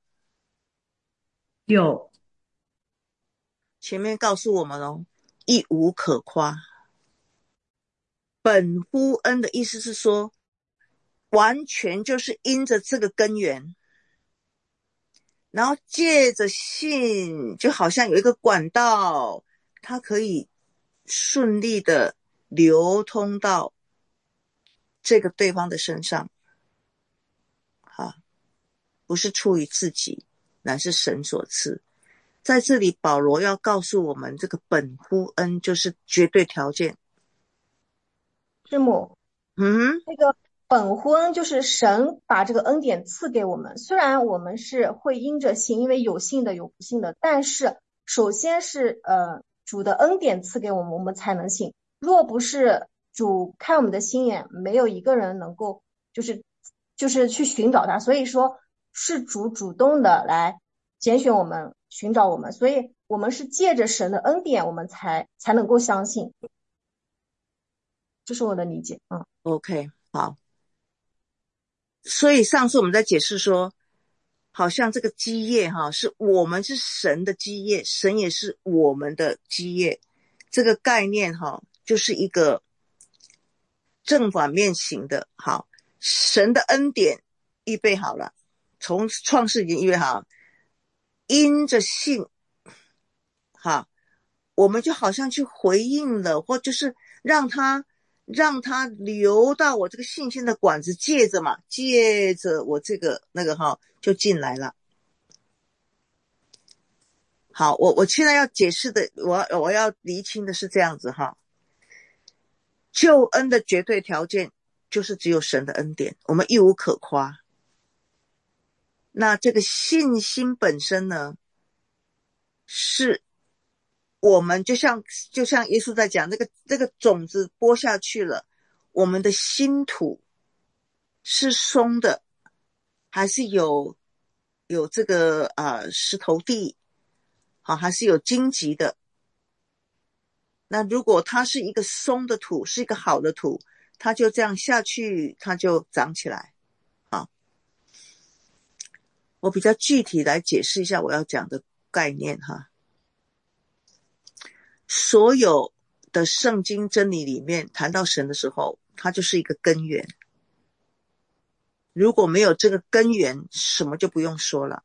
E: 有。
A: 前面告诉我们哦，一无可夸。本乎恩的意思是说，完全就是因着这个根源，然后借着信，就好像有一个管道，它可以顺利的流通到这个对方的身上。好，不是出于自己，乃是神所赐。在这里保罗要告诉我们，这个本乎恩就是绝对条件。
D: 师母，
A: 嗯，
D: 这个本乎恩就是神把这个恩典赐给我们，虽然我们是会因着信，因为有信的有不信的，但是首先是呃主的恩典赐给我们，我们才能信。若不是主开我们的心眼，没有一个人能够就是就是去寻找他，所以说是主主动的来拣选我们，寻找我们，所以我们是借着神的恩典，我们才才能够相信。这是我的理解。嗯
A: OK， 好。所以上次我们在解释说，好像这个基业哈，是我们是神的基业，神也是我们的基业。这个概念哈，就是一个正反面型的。好，神的恩典预备好了，从创世已经预备好，因着信，哈，我们就好像去回应了，或就是让他让他流到我这个信心的管子，借着嘛，借着我这个那个哈，就进来了。好，我我现在要解释的，我要我要厘清的是这样子哈。救恩的绝对条件就是只有神的恩典，我们一无可夸。那这个信心本身呢，是我们就像就像耶稣在讲，那个这个种子播下去了，我们的心土是松的，还是有有这个呃石头地，好，还是有荆棘的。那如果它是一个松的土，是一个好的土，它就这样下去，它就长起来。好，我比较具体来解释一下我要讲的概念哈。所有的圣经真理里面谈到神的时候，它就是一个根源。如果没有这个根源，什么就不用说了。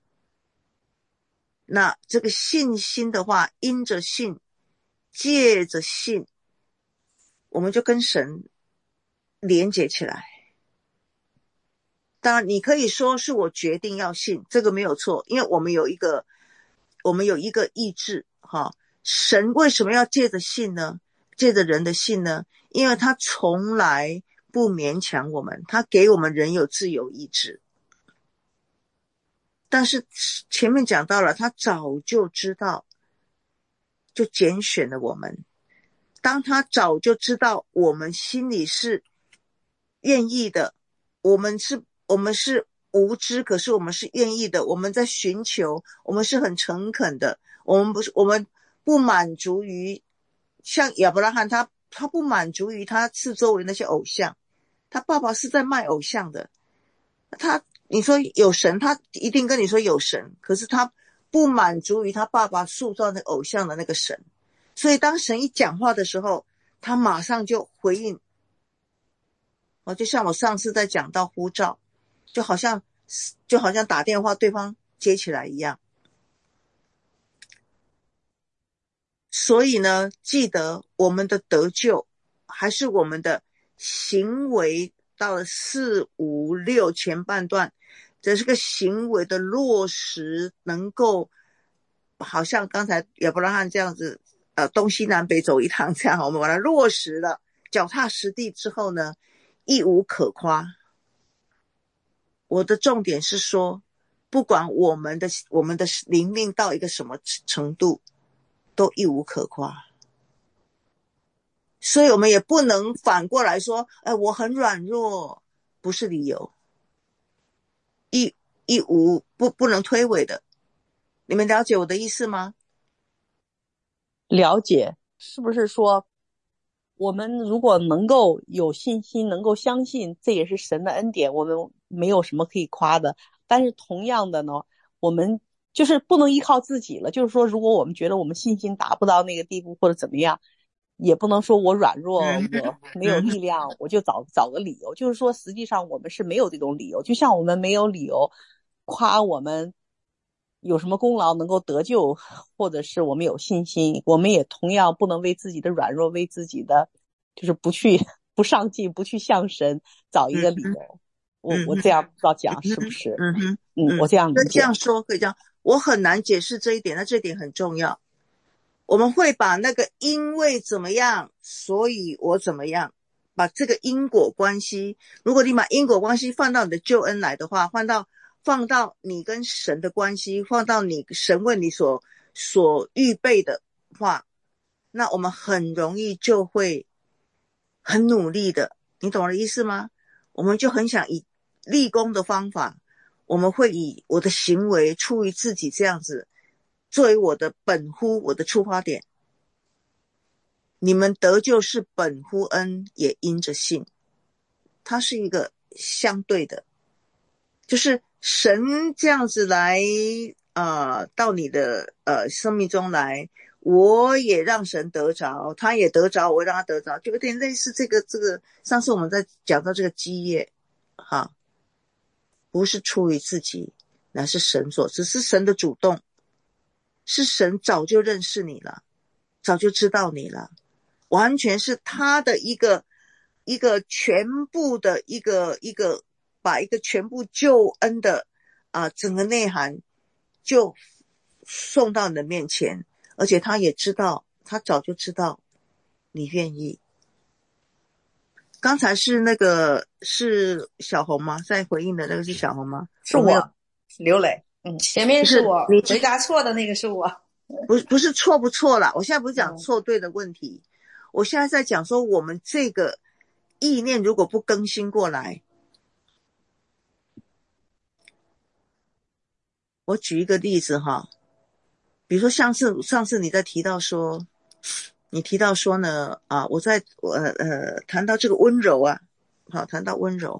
A: 那这个信心的话，因着信，借着信，我们就跟神连结起来。当然你可以说是我决定要信，这个没有错，因为我们有一个我们有一个意志哈。神为什么要借着信呢？借着人的信呢？因为他从来不勉强我们，他给我们人有自由意志。但是前面讲到了，他早就知道，就拣选了我们。当他早就知道我们心里是愿意的，我们是我们是无知，可是我们是愿意的，我们在寻求，我们是很诚恳的，我们不是我们不满足于像亚伯拉罕，他他不满足于他四周围那些偶像，他爸爸是在卖偶像的，他你说有神，他一定跟你说有神，可是他不满足于他爸爸塑造那偶像的那个神，所以当神一讲话的时候，他马上就回应。哦，就像我上次在讲到呼召，就好像就好像打电话对方接起来一样。所以呢，记得我们的得救还是我们的行为，到了四五六前半段，这是个行为的落实，能够好像刚才亚伯拉罕这样子，呃，东西南北走一趟这样，我们把它落实了，脚踏实地之后呢，一无可夸。我的重点是说，不管我们的我们的灵命到一个什么程度，都一无可夸。所以我们也不能反过来说，哎，我很软弱，不是理由，一一无不不能推诿的。你们了解我的意思吗？
C: 了解，是不是说我们如果能够有信心，能够相信，这也是神的恩典，我们没有什么可以夸的。但是同样的呢，我们就是不能依靠自己了，就是说如果我们觉得我们信心达不到那个地步或者怎么样，也不能说我软弱，我没有力量，我就找找个理由。就是说实际上我们是没有这种理由，就像我们没有理由夸我们有什么功劳能够得救，或者是我们有信心，我们也同样不能为自己的软弱，为自己的就是不去不上进，不去向神找一个理由。我我这样不知道讲是不是？
A: 嗯哼，
C: 嗯，我这样理解。
A: 这样说可以这样，我很难解释这一点，那这点很重要。我们会把那个因为怎么样，所以我怎么样，把这个因果关系，如果你把因果关系放到你的救恩来的话，放到放到你跟神的关系，放到你神为你所所预备的话，那我们很容易就会很努力的，你懂我的意思吗？我们就很想以立功的方法，我们会以我的行为出于自己这样子作为我的本乎，我的出发点。你们得救是本乎恩，也因着信，它是一个相对的，就是神这样子来呃到你的呃生命中来，我也让神得着，他也得着，我让他得着，就有点类似这个这个上次我们在讲到这个基业哈，不是出于自己，乃是神所，只是神的主动，是神早就认识你了，早就知道你了，完全是他的一个一个全部的一个一个把一个全部救恩的啊、呃、整个内涵就送到你的面前，而且他也知道，他早就知道你愿意。刚才是那个是小红吗？在回应的那个是小红吗？
F: 是我，刘磊。嗯，前面是我
A: 你
F: 回答错的那个是我。
A: 不是不是错不错啦，我现在不是讲错对的问题，嗯、我现在在讲说我们这个意念如果不更新过来，我举一个例子哈，比如说上次上次你在提到说，你提到说呢啊，我在我呃谈到这个温柔啊，好谈到温柔，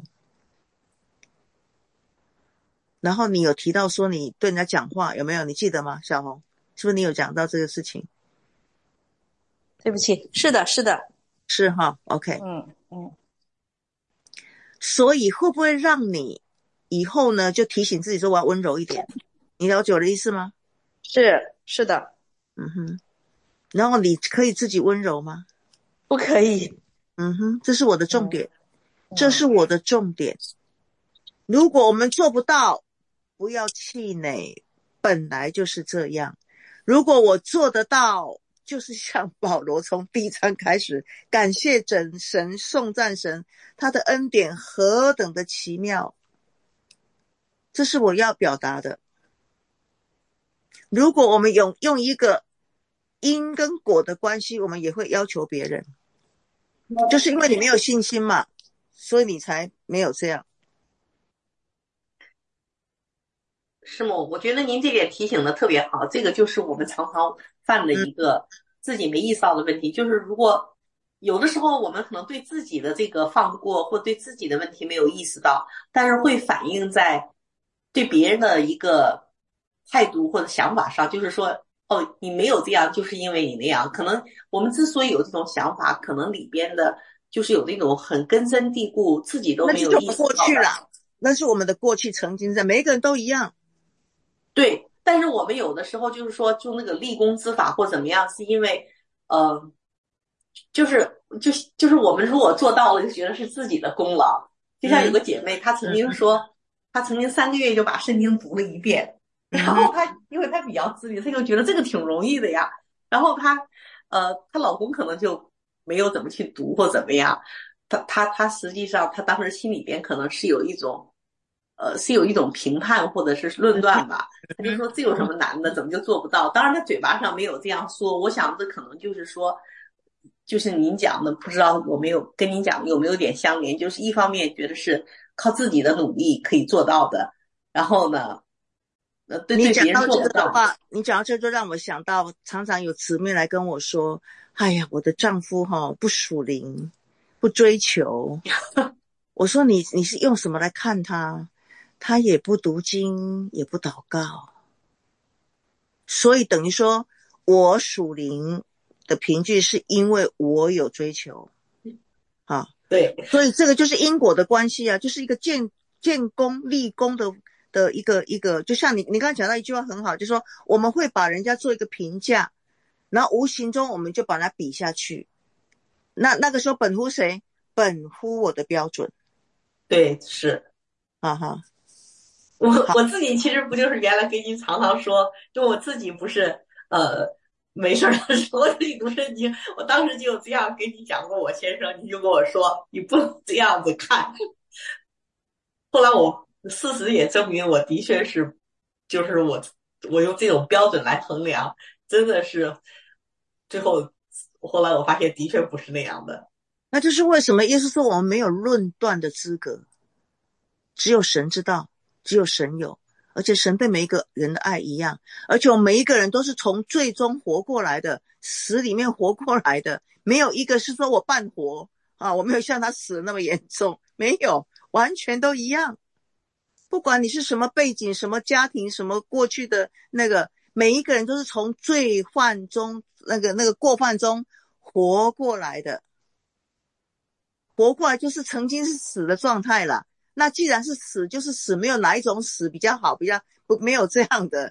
A: 然后你有提到说你对人家讲话有没有？你记得吗？小红，是不是你有讲到这个事情？
F: 对不起，是的，是的，
A: 是哈 ，OK。
F: 嗯嗯。
A: 所以会不会让你以后呢就提醒自己说我要温柔一点？你了解我的意思吗？
F: 是是的。
A: 嗯哼。然后你可以自己温柔吗？
F: 不可以。
A: 嗯哼，这是我的重点，
F: 嗯、
A: 这是我的重点。如果我们做不到，不要气馁，本来就是这样。如果我做得到，就是像保罗从第一章开始，感谢真神，颂赞神，他的恩典何等的奇妙，这是我要表达的。如果我们用用一个因跟果的关系，我们也会要求别人，就是因为你没有信心嘛，所以你才没有这样。
C: 师母，我觉得您这点提醒的特别好，这个就是我们常常犯的一个自己没意识到的问题，就是如果有的时候我们可能对自己的这个放不过，或对自己的问题没有意识到，但是会反映在对别人的一个态度或者想法上，就是说，哦，你没有这样，就是因为你那样。可能我们之所以有这种想法，可能里边的就是有那种很根深蒂固，自己都没有意识到的。
A: 那是过去了，那是我们的过去曾经在，每一个人都一样。
C: 对，但是我们有的时候就是说，就那个立功之法或怎么样，是因为，呃，就是就就是我们如果做到了，就觉得是自己的功劳。就像有个姐妹，她曾经说，她曾经三个月就把圣经读了一遍，然后她因为她比较自律，她就觉得这个挺容易的呀。然后她，呃，她老公可能就没有怎么去读或怎么样。她她她实际上她当时心里边可能是有一种。呃，是有一种评判或者是论断吧，他就说这有什么难的，怎么就做不到？当然他嘴巴上没有这样说，我想这可能就是说，就是您讲的，不知道我没有跟您讲有没有点相连，就是一方面觉得是靠自己的努力可以做到的，然后呢，呃，对对别人做不到。
A: 你讲到这就让我想到，常常有姊妹来跟我说，哎呀，我的丈夫哈、哦、不属灵，不追求。我说你你是用什么来看他？他也不读经，也不祷告，所以等于说我属灵的凭据是因为我有追求啊。
C: 对，
A: 所以这个就是因果的关系啊，就是一个建建功立功的的一个一个，就像你你刚才讲到一句话很好，就是说我们会把人家做一个评价，然后无形中我们就把它比下去，那那个时候本乎谁？本乎我的标准。
C: 对，是
A: 啊哈。
C: 我我自己其实不就是原来跟您常常说，就我自己不是呃没事的时候自己读圣经，我当时就有这样跟你讲过，我先生你就跟我说你不能这样子看。后来我事实也证明，我的确是，就是我我用这种标准来衡量，真的是最后后来我发现的确不是那样的。
A: 那就是为什么耶稣说我们没有论断的资格，只有神知道，只有神有，而且神对每一个人的爱一样，而且我们每一个人都是从最终活过来的，死里面活过来的，没有一个是说我半活啊，我没有像他死的那么严重，没有，完全都一样。不管你是什么背景，什么家庭，什么过去的那个，每一个人都是从罪犯中那个那个过犯中活过来的，活过来就是曾经是死的状态啦。那既然是死就是死，没有哪一种死比较好，比较不没有这样的。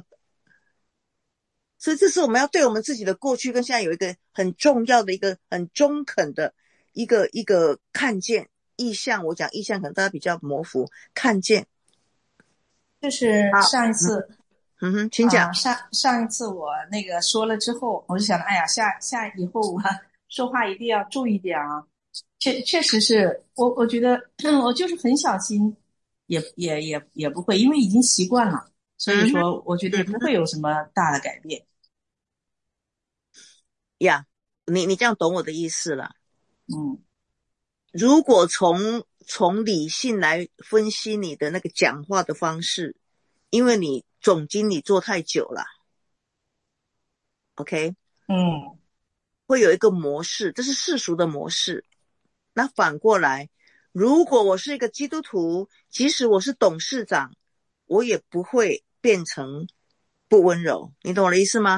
A: 所以这是我们要对我们自己的过去跟现在有一个很重要的一个很中肯的一个一个看见意象。我讲意象可能大家比较模糊，看见
E: 就是上一次
A: 嗯哼，请讲、
E: 啊、上上一次我那个说了之后，我就想哎呀，下下以后我说话一定要注意点啊。确确实是我我觉得我就是很小心，也也也也不会，因为已经习惯了，所以说我觉得也不会有什么大的改变。
A: 呀、yeah, 你你这样懂我的意思了。
E: 嗯，
A: 如果从从理性来分析你的那个讲话的方式，因为你总经理做太久了 ，OK，
E: 嗯，
A: 会有一个模式，这是世俗的模式。那反过来，如果我是一个基督徒，即使我是董事长，我也不会变成不温柔，你懂我的意思吗？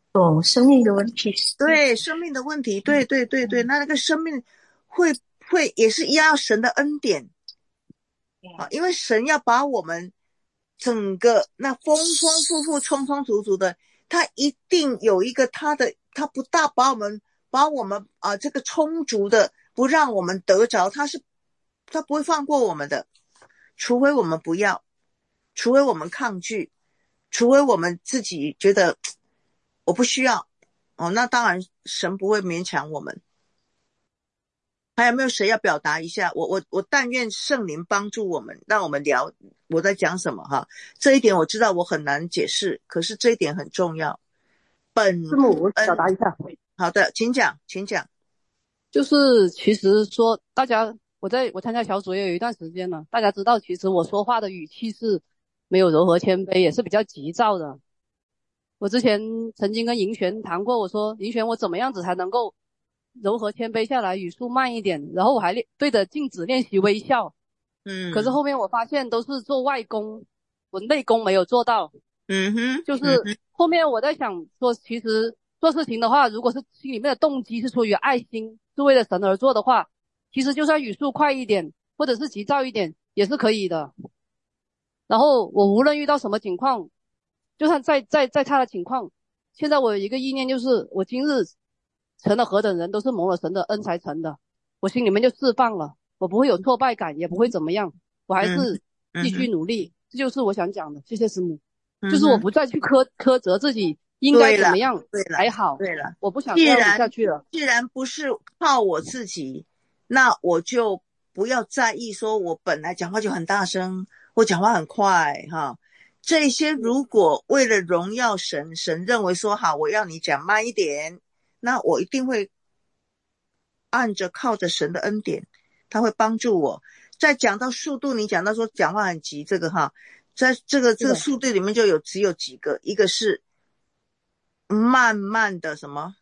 E: 懂生命的问题。
A: 对，生命的问题，对对对对，那那个生命会会也是要神的恩典啊，因为神要把我们整个那丰丰富富、充充足足的，他一定有一个他的，他不大把我们把我们啊、呃、这个充足的不让我们得着，他是他不会放过我们的，除非我们不要，除非我们抗拒，除非我们自己觉得我不需要哦，那当然神不会勉强我们。还有没有谁要表达一下？我我我但愿圣灵帮助我们，让我们聊我在讲什么哈。这一点我知道我很难解释，可是这一点很重要。本
G: 师母，我表
A: 恩，
G: 达一下，
A: 好的，请讲，请讲。
G: 就是其实说大家，我在我参加小组也有一段时间了，大家知道，其实我说话的语气是没有柔和谦卑，也是比较急躁的。我之前曾经跟银璇谈过，我说银璇，我怎么样子才能够柔和谦卑下来，语速慢一点，然后我还练对着镜子练习微笑。
A: 嗯，
G: 可是后面我发现都是做外功，我内功没有做到。
A: 嗯哼，
G: 就是
A: 嗯哼
G: 后面我在想说，其实做事情的话，如果是心里面的动机是出于爱心，是为了神而做的话，其实就算语速快一点，或者是急躁一点，也是可以的。然后我无论遇到什么情况，就算再再再差的情况，现在我有一个意念，就是我今日成了何等人，都是蒙了神的恩才成的，我心里面就释放了，我不会有挫败感，也不会怎么样，我还是继续努力，这就是我想讲的。谢谢师母。就是我不再去苛苛责自己应该怎么样才好，
A: 对了，
G: 我不想这样子下去了。
A: 既然不是靠我自己，那我就不要在意说我本来讲话就很大声，我讲话很快哈。这些如果为了荣耀神，神认为说好我要你讲慢一点，那我一定会按着靠着神的恩典，他会帮助我。再讲到速度，你讲到说讲话很急这个哈，在这个这个速度里面就有只有几个，一个是慢慢的什么？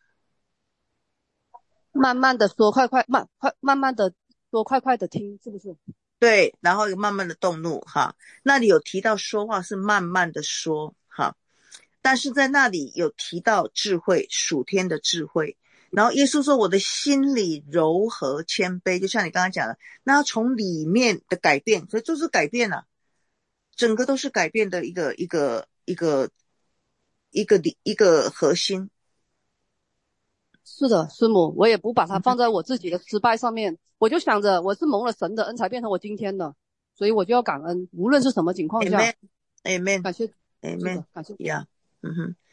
G: 慢慢的说，快快慢快慢慢的说，快快的听，是不是？
A: 对，然后有慢慢的动怒哈。那里有提到说话是慢慢的说哈，但是在那里有提到智慧，属天的智慧。然后耶稣说我的心里柔和谦卑，就像你刚刚讲的，那要从里面的改变，所以就是改变了，整个都是改变的一个一个一个一个一个核心。
G: 是的，师母，我也不把它放在我自己的失败上面，我就想着我是蒙了神的恩才变成我今天的，所以我就要感恩，无论是什么情况下。
A: Amen Amen
G: 感谢
A: Amen
G: 感谢
A: 呀， yeah. 嗯哼。